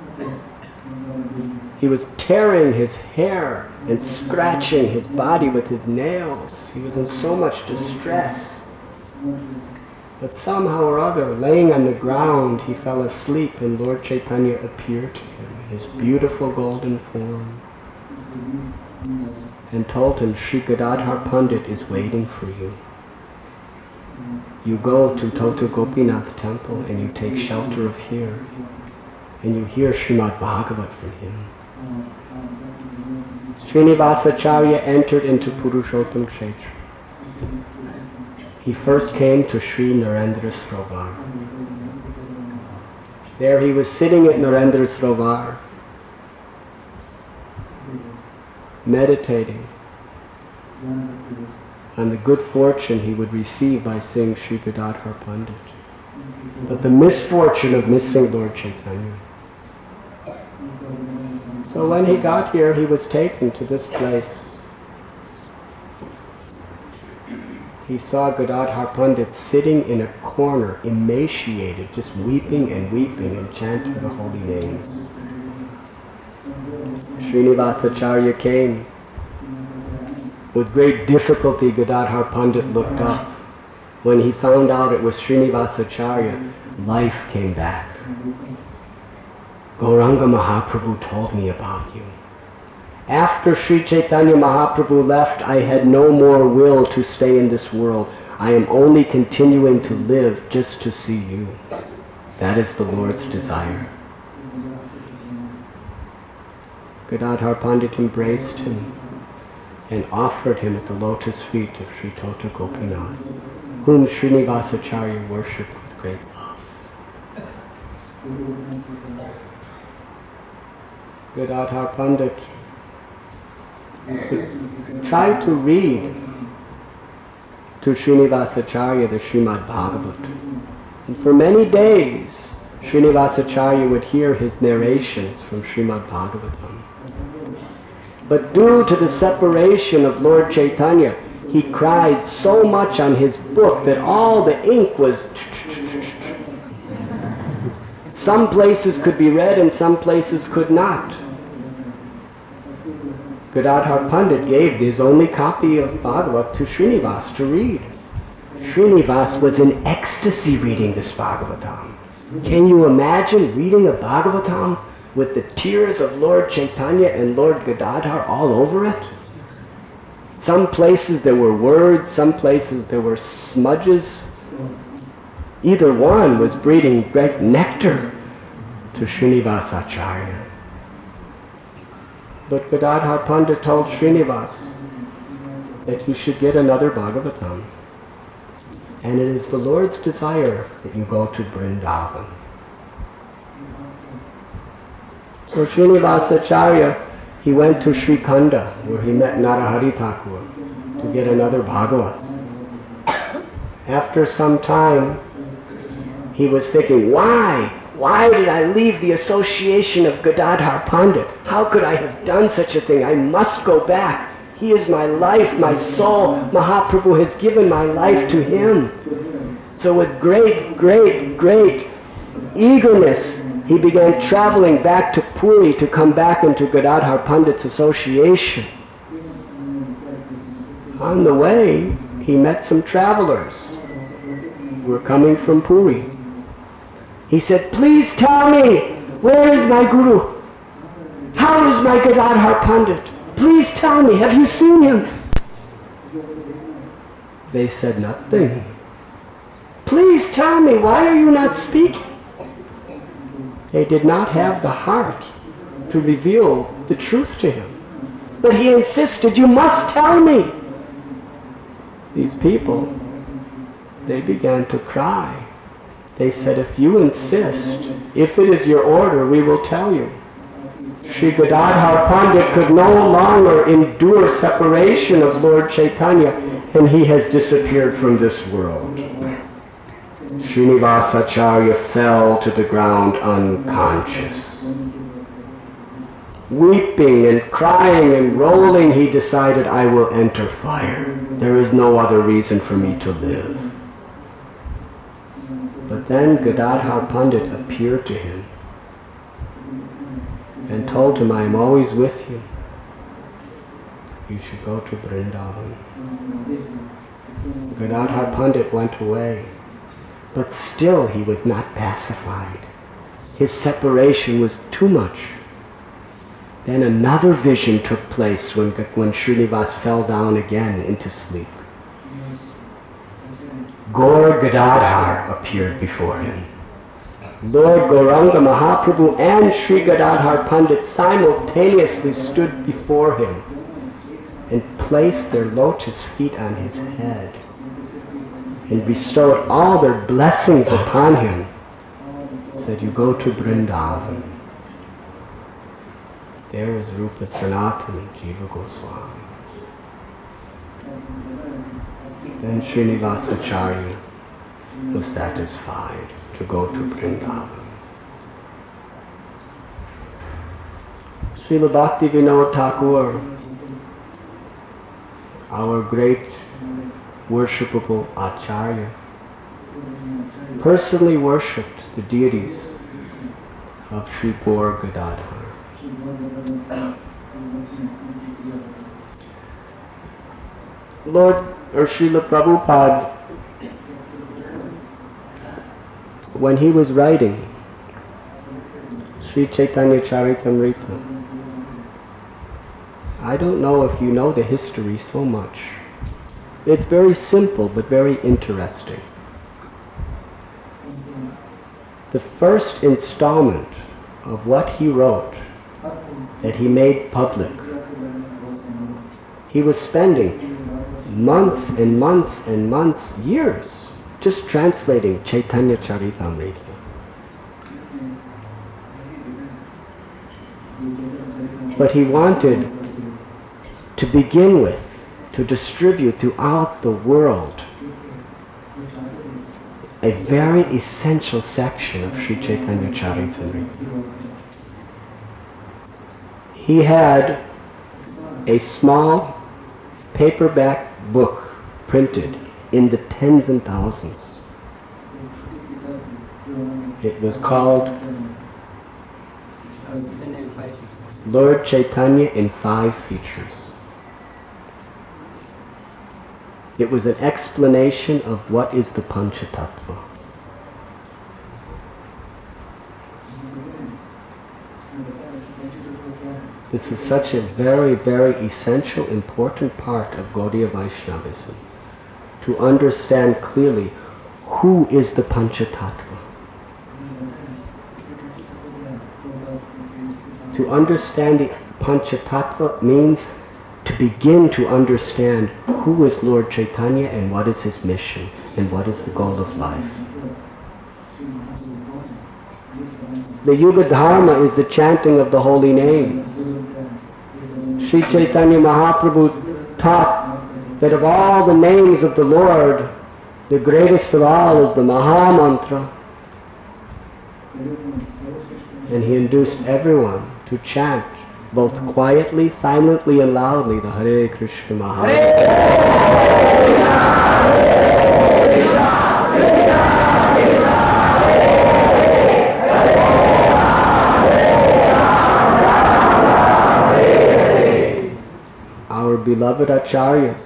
He was tearing his hair and scratching his body with his nails. He was in so much distress. But somehow or other, laying on the ground, he fell asleep, and Lord Chaitanya appeared to him in his beautiful golden form and told him, Sri Gadadhar Pandit is waiting for you. You go to Tota Gopinath temple and you take shelter of here, and you hear Srimad Bhagavat from him. Srinivasacharya entered into Purushottam Kshetra. He first came to Sri Narendra Srovar. There he was sitting at Narendra Srovar, meditating on the good fortune he would receive by seeing Sri Gadadhar Pandit, but the misfortune of missing Lord Chaitanya. So when he got here, he was taken to this place. He saw Gadadhar Pandit sitting in a corner, emaciated, just weeping and weeping and chanting the holy names. Srinivasacharya came. With great difficulty, Gadadhar Pandit looked up. When he found out it was Srinivasacharya, life came back. Gauranga Mahaprabhu told me about you. After Sri Chaitanya Mahaprabhu left, I had no more will to stay in this world. I am only continuing to live just to see you. That is the Lord's desire. Gadadhar Pandit embraced him and offered him at the lotus feet of Sri Tota Gopinath, whom Srinivasacharya worshipped with great love. Gadadhar Pandit tried to read to Srinivasacharya the Srimad Bhagavat. And for many days, Srinivasacharya would hear his narrations from Srimad Bhagavatam. But due to the separation of Lord Chaitanya, he cried so much on his book that all the ink was... Some places could be read and some places could not. Gadadhar Pandit gave his only copy of Bhagavat to Srinivas to read. Srinivas was in ecstasy reading this Bhagavatam. Can you imagine reading a Bhagavatam with the tears of Lord Chaitanya and Lord Gadadhar all over it? Some places there were words, some places there were smudges. Either one was breathing great nectar to Srinivasacharya. But Gadadhar Pandit told Srinivas that he should get another Bhagavatam. And it is the Lord's desire that you go to Vrindavan. So Srinivasacharya, he went to Sri Khanda, where he met Narahari Thakur, to get another Bhagavat. After some time, he was thinking, why? Why did I leave the association of Gadadhar Pandit? How could I have done such a thing? I must go back. He is my life, my soul. Mahaprabhu has given my life to him. So with great, great, great eagerness, he began traveling back to Puri to come back into Gadadhar Pandit's association. On the way, he met some travelers who were coming from Puri. He said, please tell me, where is my Guru? How is my Gadadhar Pandit? Please tell me, have you seen him? They said nothing. Please tell me, why are you not speaking? They did not have the heart to reveal the truth to him. But he insisted, you must tell me. These people, they began to cry. They said, if you insist, if it is your order, we will tell you. Sri Gadadhar Pandit could no longer endure separation of Lord Chaitanya, and he has disappeared from this world. Srinivasacharya fell to the ground unconscious. Weeping and crying and rolling, he decided, I will enter fire. There is no other reason for me to live. But then Gadadhar Pandit appeared to him and told him, I am always with you. You should go to Vrindavan. Gadadhar Pandit went away, but still he was not pacified. His separation was too much. Then another vision took place when, when Srinivas fell down again into sleep. Gaur Gadadhar appeared before him. Lord Gauranga Mahaprabhu and Sri Gadadhar Pandit simultaneously stood before him and placed their lotus feet on his head and bestowed all their blessings upon him. Said, you go to Vrindavan. There is Rupa Sanatana Jiva Goswami. Then Srinivasacharya was satisfied to go to Vrindavan. Srila Bhakti Vinod Thakur, our great worshipable Acharya, personally worshipped the deities of Sri Gaur Gadadhar. Lord or Srila Prabhupada, when he was writing Sri Chaitanya Charitamrita, I don't know if you know the history so much. It's very simple but very interesting. The first installment of what he wrote that he made public, he was spending months and months and months, years, just translating Chaitanya Charitamrita. But he wanted to begin with, to distribute throughout the world a very essential section of Sri Chaitanya Charitamrita. He had a small paperback book printed in the tens and thousands. It was called Lord Chaitanya in Five Features. It was an explanation of what is the Panchatattva. This is such a very, very essential, important part of Gaudiya Vaishnavism, to understand clearly who is the Panchatattva. To understand the Panchatattva means to begin to understand who is Lord Chaitanya and what is his mission and what is the goal of life. The Yuga Dharma is the chanting of the holy names. Sri Chaitanya Mahaprabhu taught that of all the names of the Lord, the greatest of all is the Maha Mantra. And he induced everyone to chant both quietly, silently and loudly the Hare Krishna Maha Our beloved Acharyas,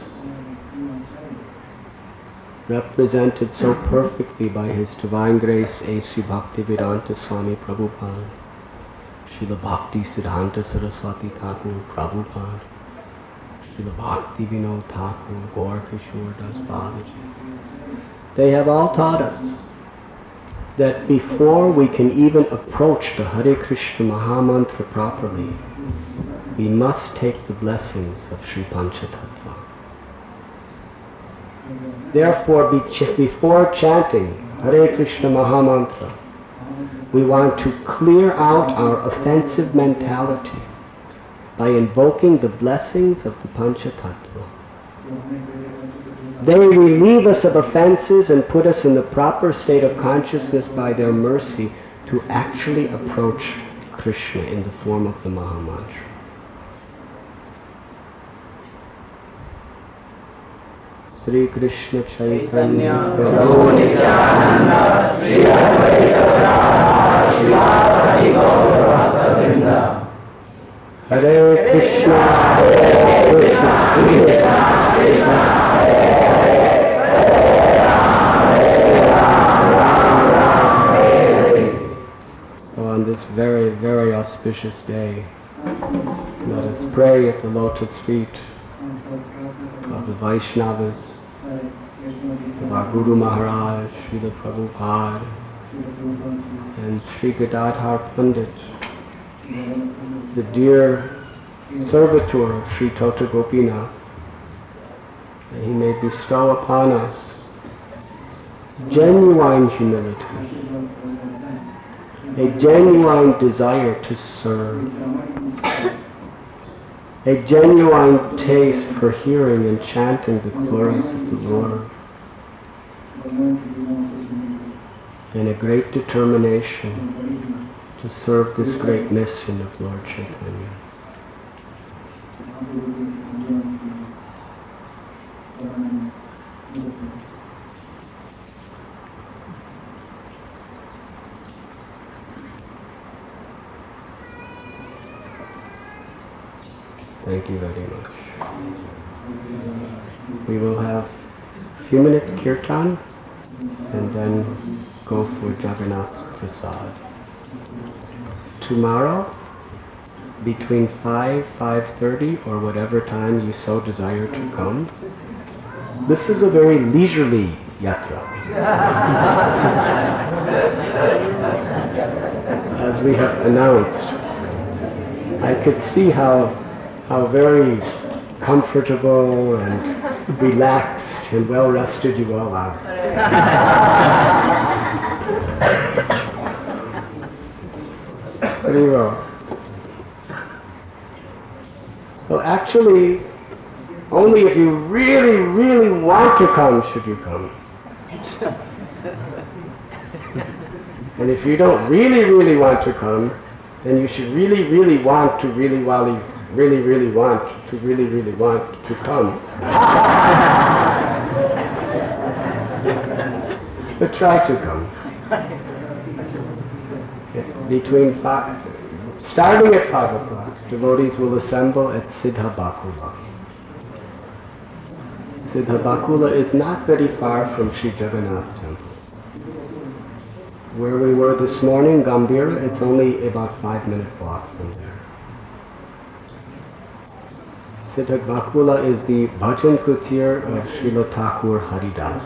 represented so perfectly by His Divine Grace A C Bhaktivedanta Swami Prabhupada, Srila Bhakti Siddhanta Saraswati Thakur Prabhupada, Srila Bhakti Vinod Thakur, Gaur Kishore Das Babaji. They have all taught us that before we can even approach the Hare Krishna Maha Mantra properly, we must take the blessings of Sri Panchatattva. Therefore, be ch- before chanting Hare Krishna Maha Mantra, we want to clear out our offensive mentality by invoking the blessings of the Panchatattva. They relieve us of offenses and put us in the proper state of consciousness by their mercy to actually approach Krishna in the form of the Maha Mantra. Sri Krishna Chaitanya Prabhu Nityananda Sri Advaita Gadadhar Srivasadi Gaura Bhakta Hare Krishna Hare Krishna Krishna Krishna Hare Hare So on this very, very auspicious day, let us pray at the lotus feet of the Vaishnavas, of our Guru Maharaj, Srila Prabhupada, and Sri Gadadhar Pandit, the dear servitor of Sri Tota Gopinath, that he may bestow upon us genuine humility, a genuine desire to serve, a genuine taste for hearing and chanting the glories of the Lord, and a great determination to serve this great mission of Lord Chaitanya. Thank you very much. We will have a few minutes kirtan and then go for Jagannath's Prasad. Tomorrow, between five, five thirty, or whatever time you so desire to come, this is a very leisurely yatra. As we have announced, I could see how how very comfortable and relaxed and well rested you all are. Very well. So actually, only if you really, really want to come should you come. And if you don't really, really want to come, then you should really, really want to really, really, really, really want to really, really want to come. But try to come. Between five, starting at five o'clock, devotees will assemble at Siddha Bakula. Siddha Bakula is not very far from Sri Jagannath Temple. Where we were this morning, Gambhira, it's only about five minute walk from there. Siddha Bakula is the Bhajan Kutir of Srila Thakur Haridas.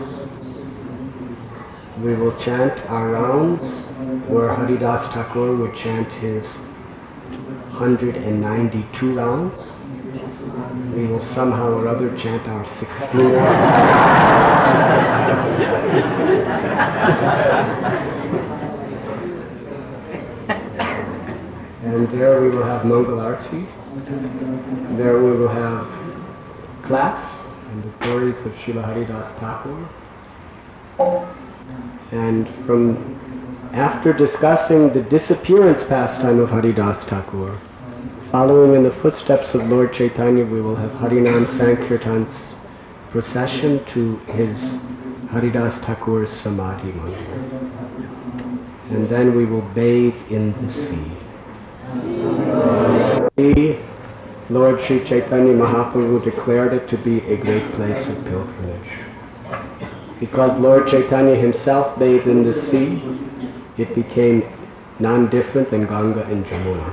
We will chant our rounds where Haridas Thakur would chant his one hundred ninety-two rounds. We will somehow or other chant our sixteen rounds. And there we will have Mangal Arti. There we will have class and the glories of Srila Haridas Thakur. And from after discussing the disappearance pastime of Haridas Thakur, following in the footsteps of Lord Chaitanya, we will have Harinam Sankirtan's procession to his Haridas Thakur's Samadhi Mandir. And then we will bathe in the sea. Lord Sri Chaitanya Mahaprabhu declared it to be a great place of pilgrimage. Because Lord Chaitanya himself bathed in the sea, it became non-different than Ganga and Jamuna.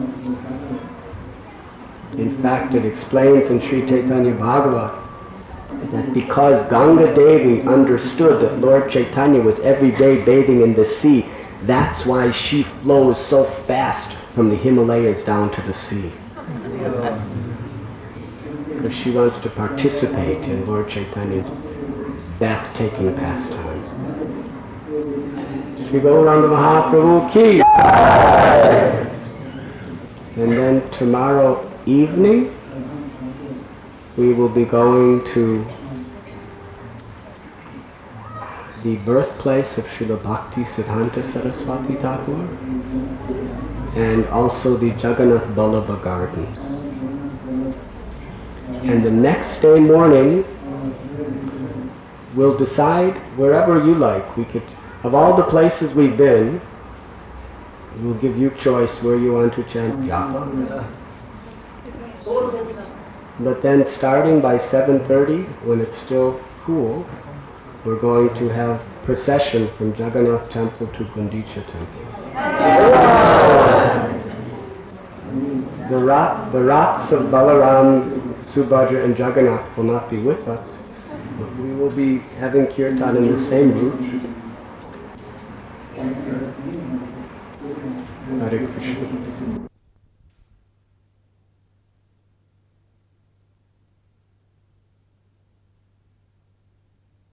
In fact, it explains in Sri Chaitanya Bhagavat that because Ganga Devi understood that Lord Chaitanya was every day bathing in the sea, that's why she flows so fast from the Himalayas down to the sea. Because she wants to participate in Lord Chaitanya's bath-taking pastimes. Shri Gauranga Mahaprabhu ki. And then tomorrow evening, we will be going to the birthplace of Srila Bhakti Siddhanta Saraswati Thakur, and also the Jagannath Vallabha Gardens. And the next day morning, we'll decide wherever you like. We could, of all the places we've been, we'll give you choice where you want to chant japa. But then starting by seven thirty, when it's still cool, we're going to have procession from Jagannath Temple to Gundicha Temple. The, rat, the rats of Balaram, Subhadra and Jagannath will not be with us, but we will be having kirtan in the same route. Hare Krishna.